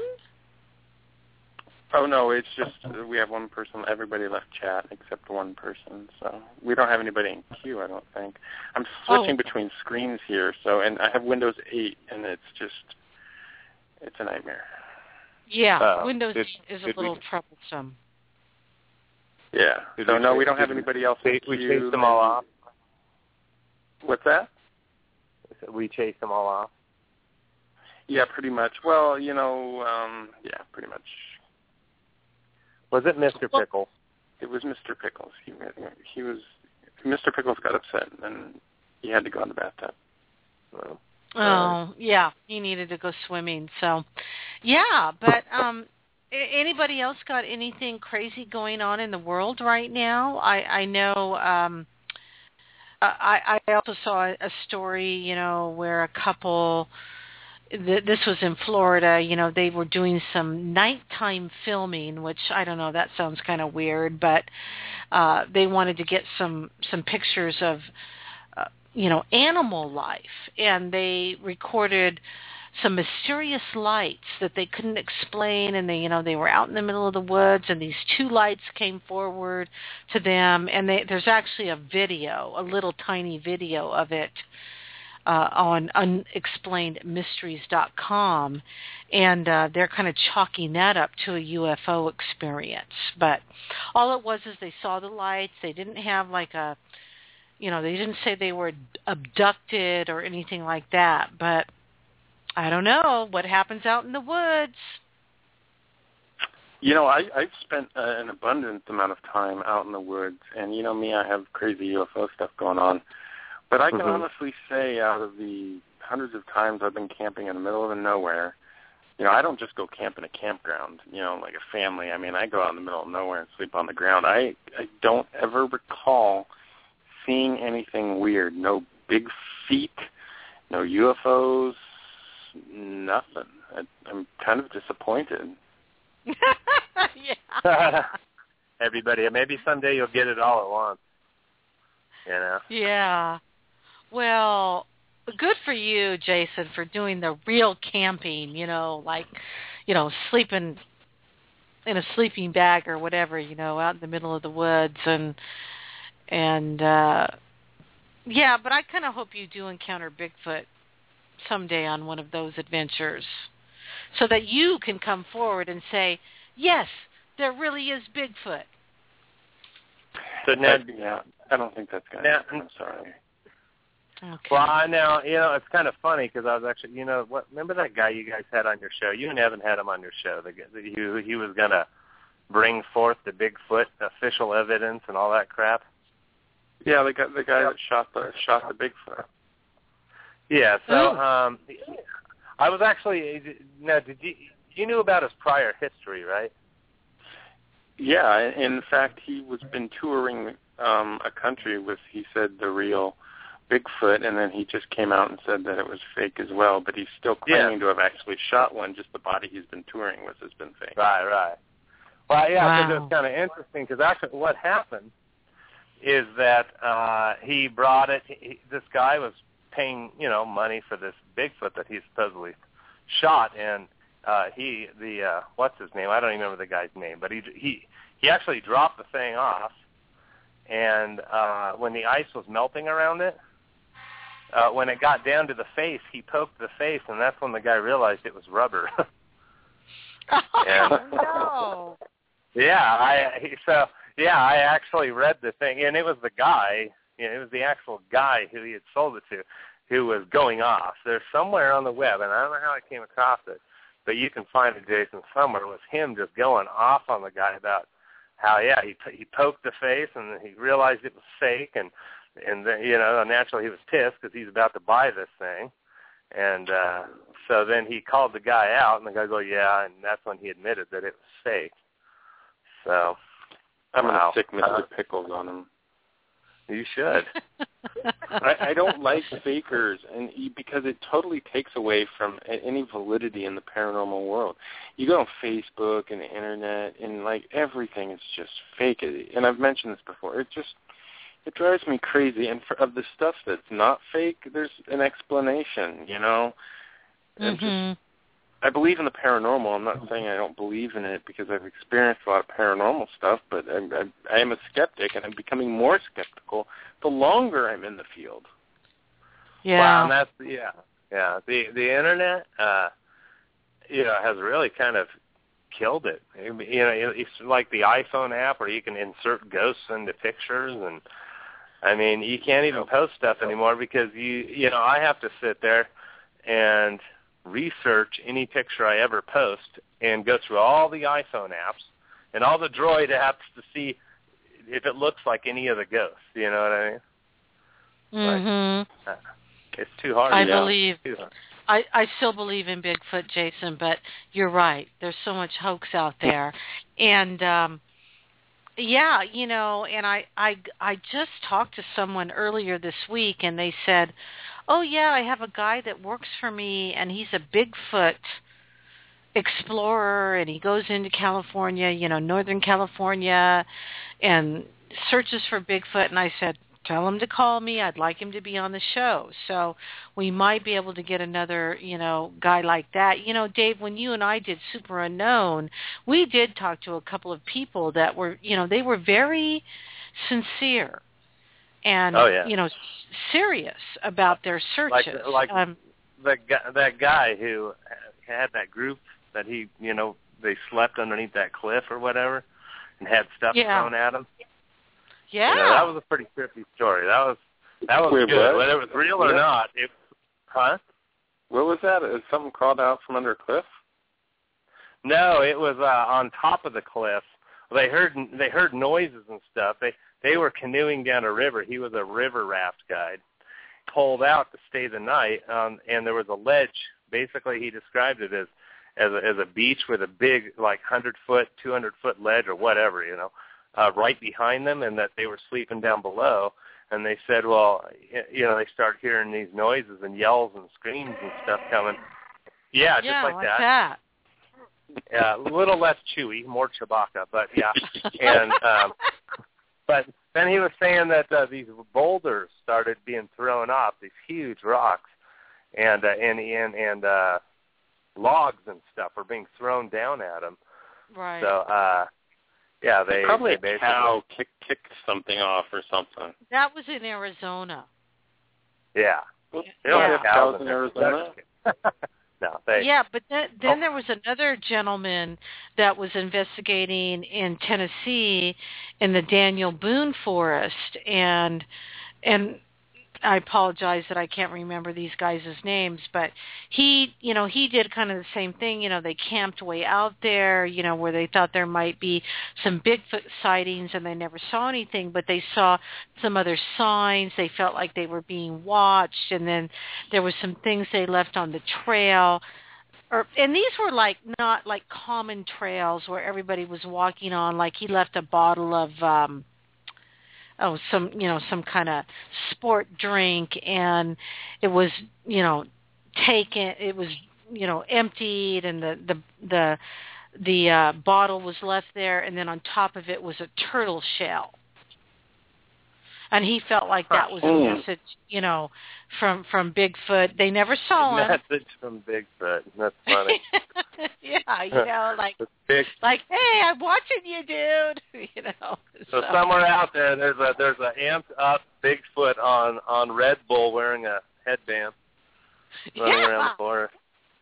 S2: Oh, no, it's just uh, we have one person. Everybody left chat except one person. So we don't have anybody in queue, I don't think. I'm switching
S4: Oh.
S2: between screens here, so and I have Windows eight, and it's just, it's a nightmare.
S4: Yeah,
S6: Uh,
S4: Windows
S6: did-
S4: is a
S6: did we-
S4: little troublesome.
S2: Yeah.
S6: Did
S2: So,
S6: we
S2: no,
S6: chase-
S2: we don't have
S6: did we
S2: anybody else in
S6: chase- We
S2: queue.
S6: chased them all off.
S2: What's that?
S6: We chased them all off.
S2: Yeah, pretty much. Well, you know, um, yeah, pretty much.
S6: Was it Mister
S4: Well-
S6: Pickle?
S2: It was Mister Pickles. He he was Mister Pickles got upset, and he had to go in the bathtub.
S6: No.
S4: Oh, yeah, he needed to go swimming. So, yeah, but um, a- anybody else got anything crazy going on in the world right now? I I know. Um, I I also saw a story, you know, where a couple. Th- this was in Florida. You know, they were doing some nighttime filming, which I don't know. That sounds kind of weird, but uh, they wanted to get some some pictures of. Uh, you know, animal life, and they recorded some mysterious lights that they couldn't explain, and they, you know, they were out in the middle of the woods, and these two lights came forward to them, and they, there's actually a video, a little tiny video of it uh, on unexplained mysteries dot com, and uh, they're kind of chalking that up to a U F O experience. But all it was is they saw the lights. They didn't have like a You know, they didn't say they were abducted or anything like that, but I don't know what happens out in the woods.
S2: You know, I, I've spent uh, an abundant amount of time out in the woods, and you know me, I have crazy U F O stuff going on. But I can
S6: Mhm.
S2: honestly say out of the hundreds of times I've been camping in the middle of nowhere, you know, I don't just go camp in a campground, you know, like a family. I mean, I go out in the middle of nowhere and sleep on the ground. I, I don't ever recall seeing anything weird. No big feet, no U F Os, nothing. I, I'm kind of disappointed.
S4: Yeah.
S6: Everybody, maybe someday you'll get it all at once. You know.
S4: Yeah. Well, good for you, Jason, for doing the real camping, you know, like, you know, sleeping in a sleeping bag or whatever, you know, out in the middle of the woods, and and uh, yeah. But I kind of hope you do encounter Bigfoot someday on one of those adventures, so that you can come forward and say, yes, there really is Bigfoot.
S2: So now, yeah, I don't think that's going to happen. I'm sorry.
S4: Okay.
S6: Well, I know, you know, it's kind of funny because I was actually, you know, what? Remember that guy you guys had on your show? You and Evan had him on your show. The, the, he, he was going to bring forth the Bigfoot official evidence and all that crap.
S2: Yeah, the guy, the guy that shot the shot the Bigfoot.
S6: Yeah. So, um, I was actually. Now, did you you knew about his prior history, right?
S2: Yeah. In fact, he was been touring um, a country with, he said, the real Bigfoot, and then he just came out and said that it was fake as well, but he's still claiming yeah. to have actually shot one, just the body he's been touring with has been fake.
S6: Right, right. Well, yeah, because
S4: wow.
S6: it's kind of interesting, because actually what happened is that uh, he brought it, he, this guy was paying, you know, money for this Bigfoot that he supposedly shot, and uh, he, the, uh, what's his name? I don't even remember the guy's name, but he he, he actually dropped the thing off, and uh, when the ice was melting around it, Uh, when it got down to the face, he poked the face, and that's when the guy realized it was rubber.
S4: and, oh, no.
S6: Yeah, I he, so yeah, I actually read the thing, and it was the guy, you know, it was the actual guy who he had sold it to, who was going off. There's somewhere on the web, and I don't know how I came across it, but you can find it, Jason, somewhere. It was him just going off on the guy about how, yeah, he he poked the face, and he realized it was fake, and And, then, you know, naturally he was pissed because he's about to buy this thing. And uh, so then he called the guy out, and the guy goes, yeah, and that's when he admitted that it was fake. So
S2: I'm
S6: wow.
S2: going to stick Mister Pickles on him.
S6: You should.
S2: I, I don't like fakers, and because it totally takes away from any validity in the paranormal world. You go on Facebook and the Internet, and, like, everything is just fake. And I've mentioned this before. It just... It drives me crazy, and for, of the stuff that's not fake, there's an explanation, you know? And
S4: mm-hmm.
S2: just, I believe in the paranormal. I'm not saying I don't believe in it because I've experienced a lot of paranormal stuff, but I, I, I am a skeptic, and I'm becoming more skeptical the longer I'm in the field.
S4: Yeah.
S6: Wow, and that's, yeah, yeah. The, the Internet, uh, you know, has really kind of killed it. You know, it's like the iPhone app where you can insert ghosts into pictures, and I mean, you can't even post stuff anymore because you, you know, I have to sit there and research any picture I ever post and go through all the iPhone apps and all the Droid apps to see if it looks like any of the ghosts. You know what I mean?
S4: Mm-hmm.
S6: Like, it's too hard.
S4: I
S6: yeah.
S4: believe.
S6: Too hard.
S4: I, I still believe in Bigfoot, Jason, but you're right. There's so much hoax out there. And, um, yeah, you know, and I, I, I just talked to someone earlier this week, and they said, oh, yeah, I have a guy that works for me, and he's a Bigfoot explorer, and he goes into California, you know, Northern California, and searches for Bigfoot. And I said, tell him to call me. I'd like him to be on the show. So we might be able to get another, you know, guy like that. You know, Dave, when you and I did Super Unknown, we did talk to a couple of people that were, you know, they were very sincere and,
S6: oh, yeah.
S4: you know, serious about their searches.
S6: Like, like
S4: um,
S6: the, that guy who had that group that he, you know, they slept underneath that cliff or whatever and had stuff
S4: yeah.
S6: thrown at him.
S4: Yeah,
S6: you know, that was a pretty trippy story. That was that was
S2: Wait,
S6: good,
S2: what?
S6: whether it was real or
S2: yeah.
S6: not. It, huh?
S2: What was that? Is something crawled out from under a cliff?
S6: No, it was uh, on top of the cliff. They heard they heard noises and stuff. They they were canoeing down a river. He was a river raft guide, pulled out to stay the night, um, and there was a ledge. Basically, he described it as as a, as a beach with a big, like, hundred foot, two hundred foot ledge or whatever, you know. Uh, right behind them, and that they were sleeping down below. And they said, well, you know, they start hearing these noises and yells and screams and stuff coming. Yeah, just
S4: yeah,
S6: like,
S4: like
S6: that.
S4: that.
S6: Yeah, a little less chewy, more Chewbacca, but yeah. and um, but then he was saying that uh, these boulders started being thrown off, these huge rocks, and uh, and and and uh, logs and stuff were being thrown down at him.
S4: Right.
S6: So, uh, yeah, they
S2: probably
S6: they
S2: a cow kick kicked something off or something.
S4: That was in Arizona.
S6: Yeah.
S2: Well,
S4: Yeah.
S2: they don't
S4: Yeah.
S2: have cows in Arizona.
S6: No, they,
S4: yeah, but then, then
S6: oh.
S4: there was another gentleman that was investigating in Tennessee in the Daniel Boone Forest, and and I apologize that I can't remember these guys' names, but he, you know, he did kind of the same thing. You know, they camped way out there, you know, where they thought there might be some Bigfoot sightings, and they never saw anything, but they saw some other signs. They felt like they were being watched, and then there was some things they left on the trail. Or, and these were like not like common trails where everybody was walking on. Like he left a bottle of um oh, some, you know, some kind of sport drink, and it was, you know, taken, it was, you know, emptied, and the, the, the, the uh, bottle was left there, and then on top of it was a turtle shell. And he felt like that was a message, you know, from, from Bigfoot. They never saw him.
S6: Message from Bigfoot. That's funny.
S4: Yeah, you know, like,
S6: Big,
S4: like, hey, I'm watching you, dude. You know.
S6: So,
S4: So,
S6: somewhere out there, there's a there's a amped up Bigfoot on on Red Bull wearing a headband, running
S4: yeah.
S6: around the forest.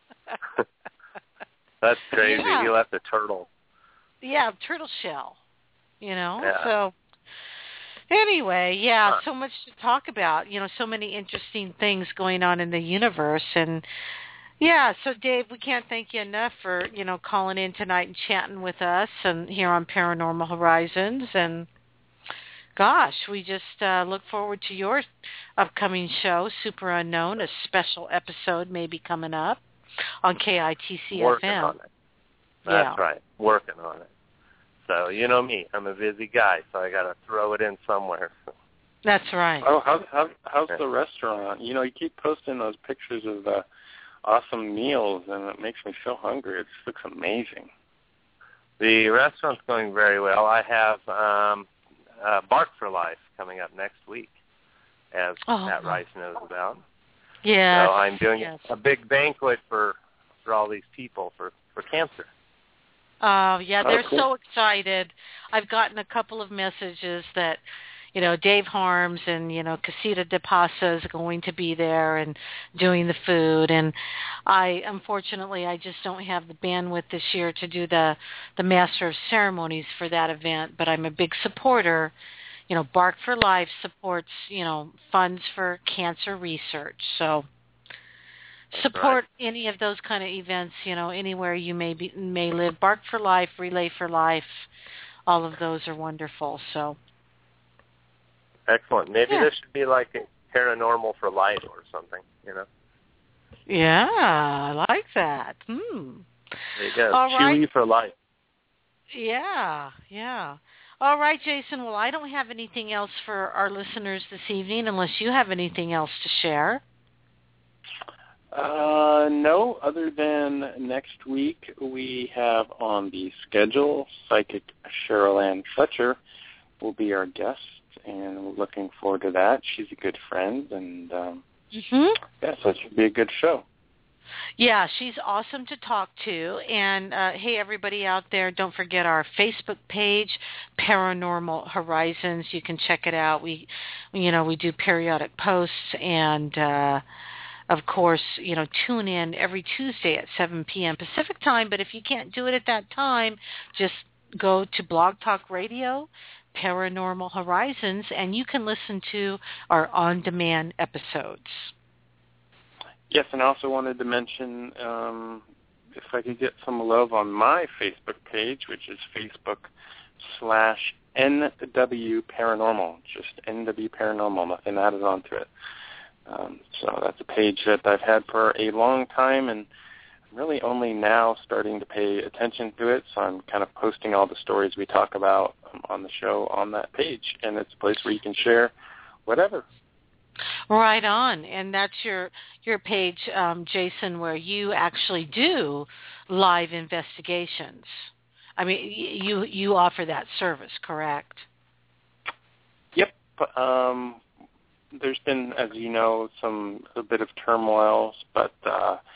S6: That's crazy.
S4: Yeah.
S6: He left a turtle.
S4: Yeah, turtle shell. You know,
S6: Yeah.
S4: so. Anyway, yeah,
S6: Huh.
S4: so much to talk about. You know, so many interesting things going on in the universe, and yeah. So, Dave, we can't thank you enough for, you know, calling in tonight and chatting with us, and here on Paranormal Horizons. And gosh, we just uh, look forward to your upcoming show, Super Unknown, a special episode maybe coming up on K I T C F M.
S6: Working on it. That's
S4: Yeah.
S6: right. Working on it. So, you know me, I'm a busy guy, so I got to throw it in somewhere.
S4: That's right.
S2: Oh, how's how's, how's the restaurant? You know, you keep posting those pictures of the awesome meals, and it makes me so hungry. It just looks amazing.
S6: The restaurant's going very well. I have um, uh, Bark for Life coming up next week, as
S4: Oh.
S6: Pat Rice knows about.
S4: Yes.
S6: So I'm doing
S4: yes.
S6: a big banquet for for all these people for, for cancer.
S4: Oh, yeah, they're
S2: Oh, cool.
S4: so excited. I've gotten a couple of messages that, you know, Dave Harms and, you know, Casita de Pasa is going to be there and doing the food. And I, unfortunately, I just don't have the bandwidth this year to do the, the Master of Ceremonies for that event, but I'm a big supporter. You know, Bark for Life supports, you know, funds for cancer research. So
S6: That's
S4: support
S6: right.
S4: any of those kind of events, you know, anywhere you may be, may live. Bark for Life, Relay for Life, all of those are wonderful. So
S6: Excellent. Maybe
S4: Yeah.
S6: there should be like a Paranormal for Life or something, you know?
S4: yeah, I like that. Hmm.
S6: There you go.
S4: All
S6: Chewy
S4: right.
S6: for life.
S4: Yeah, yeah. All right, Jason. Well, I don't have anything else for our listeners this evening unless you have anything else to share.
S2: Uh, no, other than next week we have on the schedule Psychic Cheryl Ann Fletcher will be our guest, and we're looking forward to that. She's a good friend, and um,
S4: Mm-hmm.
S2: yeah, so it should be a good show.
S4: Yeah, she's awesome to talk to. And uh, hey, everybody out there, don't forget our Facebook page, Paranormal Horizons. You can check it out. We, you know, we do periodic posts, and uh, of course, you know, tune in every Tuesday at seven p.m. Pacific time. But if you can't do it at that time, just go to Blog Talk Radio, Paranormal Horizons, and you can listen to our on-demand episodes.
S2: Yes, and I also wanted to mention um, if I could get some love on my Facebook page, which is Facebook slash N W Paranormal, just N W Paranormal, nothing added onto it. Um, so that's a page that I've had for a long time, and I'm really only now starting to pay attention to it, so I'm kind of posting all the stories we talk about um, on the show on that page, and it's a place where you can share whatever.
S4: Right on, and that's your your page, um, Jason, where you actually do live investigations. I mean, you you offer that service, correct?
S2: Yep. Um, there's been, as you know, some a bit of turmoil, but uh,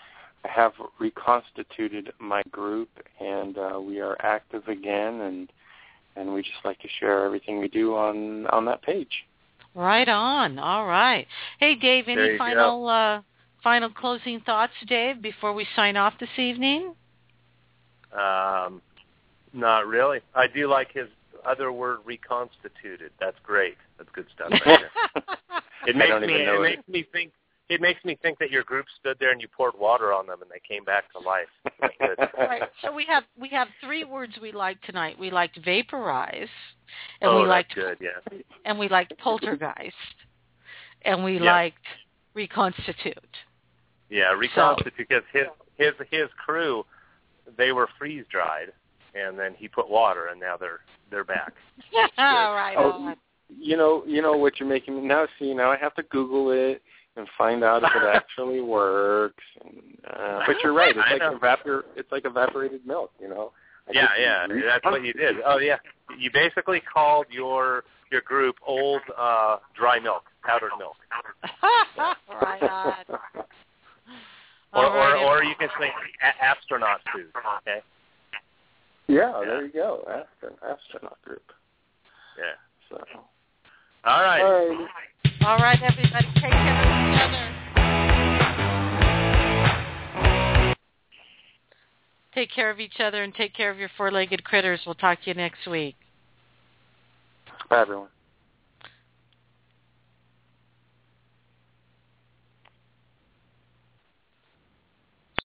S2: I have reconstituted my group, and uh, we are active again, and and we just like to share everything we do on, on that page.
S4: Right on. All right. Hey, Dave, any final uh, final closing thoughts, Dave, before we sign off this evening?
S6: Um, not really. I do like his other word, reconstituted. That's great. That's good stuff right there. It makes me it, it makes me think it makes me think that your group stood there and you poured water on them and they came back to life.
S4: Right. So we have we have three words we liked tonight. We liked vaporize, and
S6: oh,
S4: we liked
S6: good, yeah.
S4: and we liked poltergeist, and we
S6: yeah.
S4: liked reconstitute.
S6: Yeah, reconstitute so, because his his his crew, they were freeze dried, and then he put water, and now they're they're back.
S4: Right
S2: oh,
S4: on.
S2: You know, you know what you're making me now. See, now I have to Google it and find out if it actually works. And, uh, but you're right. It's like evapor. It's like evaporated milk. You know. I
S6: yeah, yeah. That's what you did. Oh, yeah. You basically called your your group old uh, dry milk, powdered milk.
S4: Right on.
S6: Or, or, or you can say a- astronaut food. Okay.
S2: Yeah, there you go. Astron- astronaut group.
S6: Yeah.
S2: So.
S6: All right.
S2: All right.
S4: All right, everybody. Take care of each other. Take care of each other and take care of your four-legged critters. We'll talk to you next week.
S2: Bye, everyone.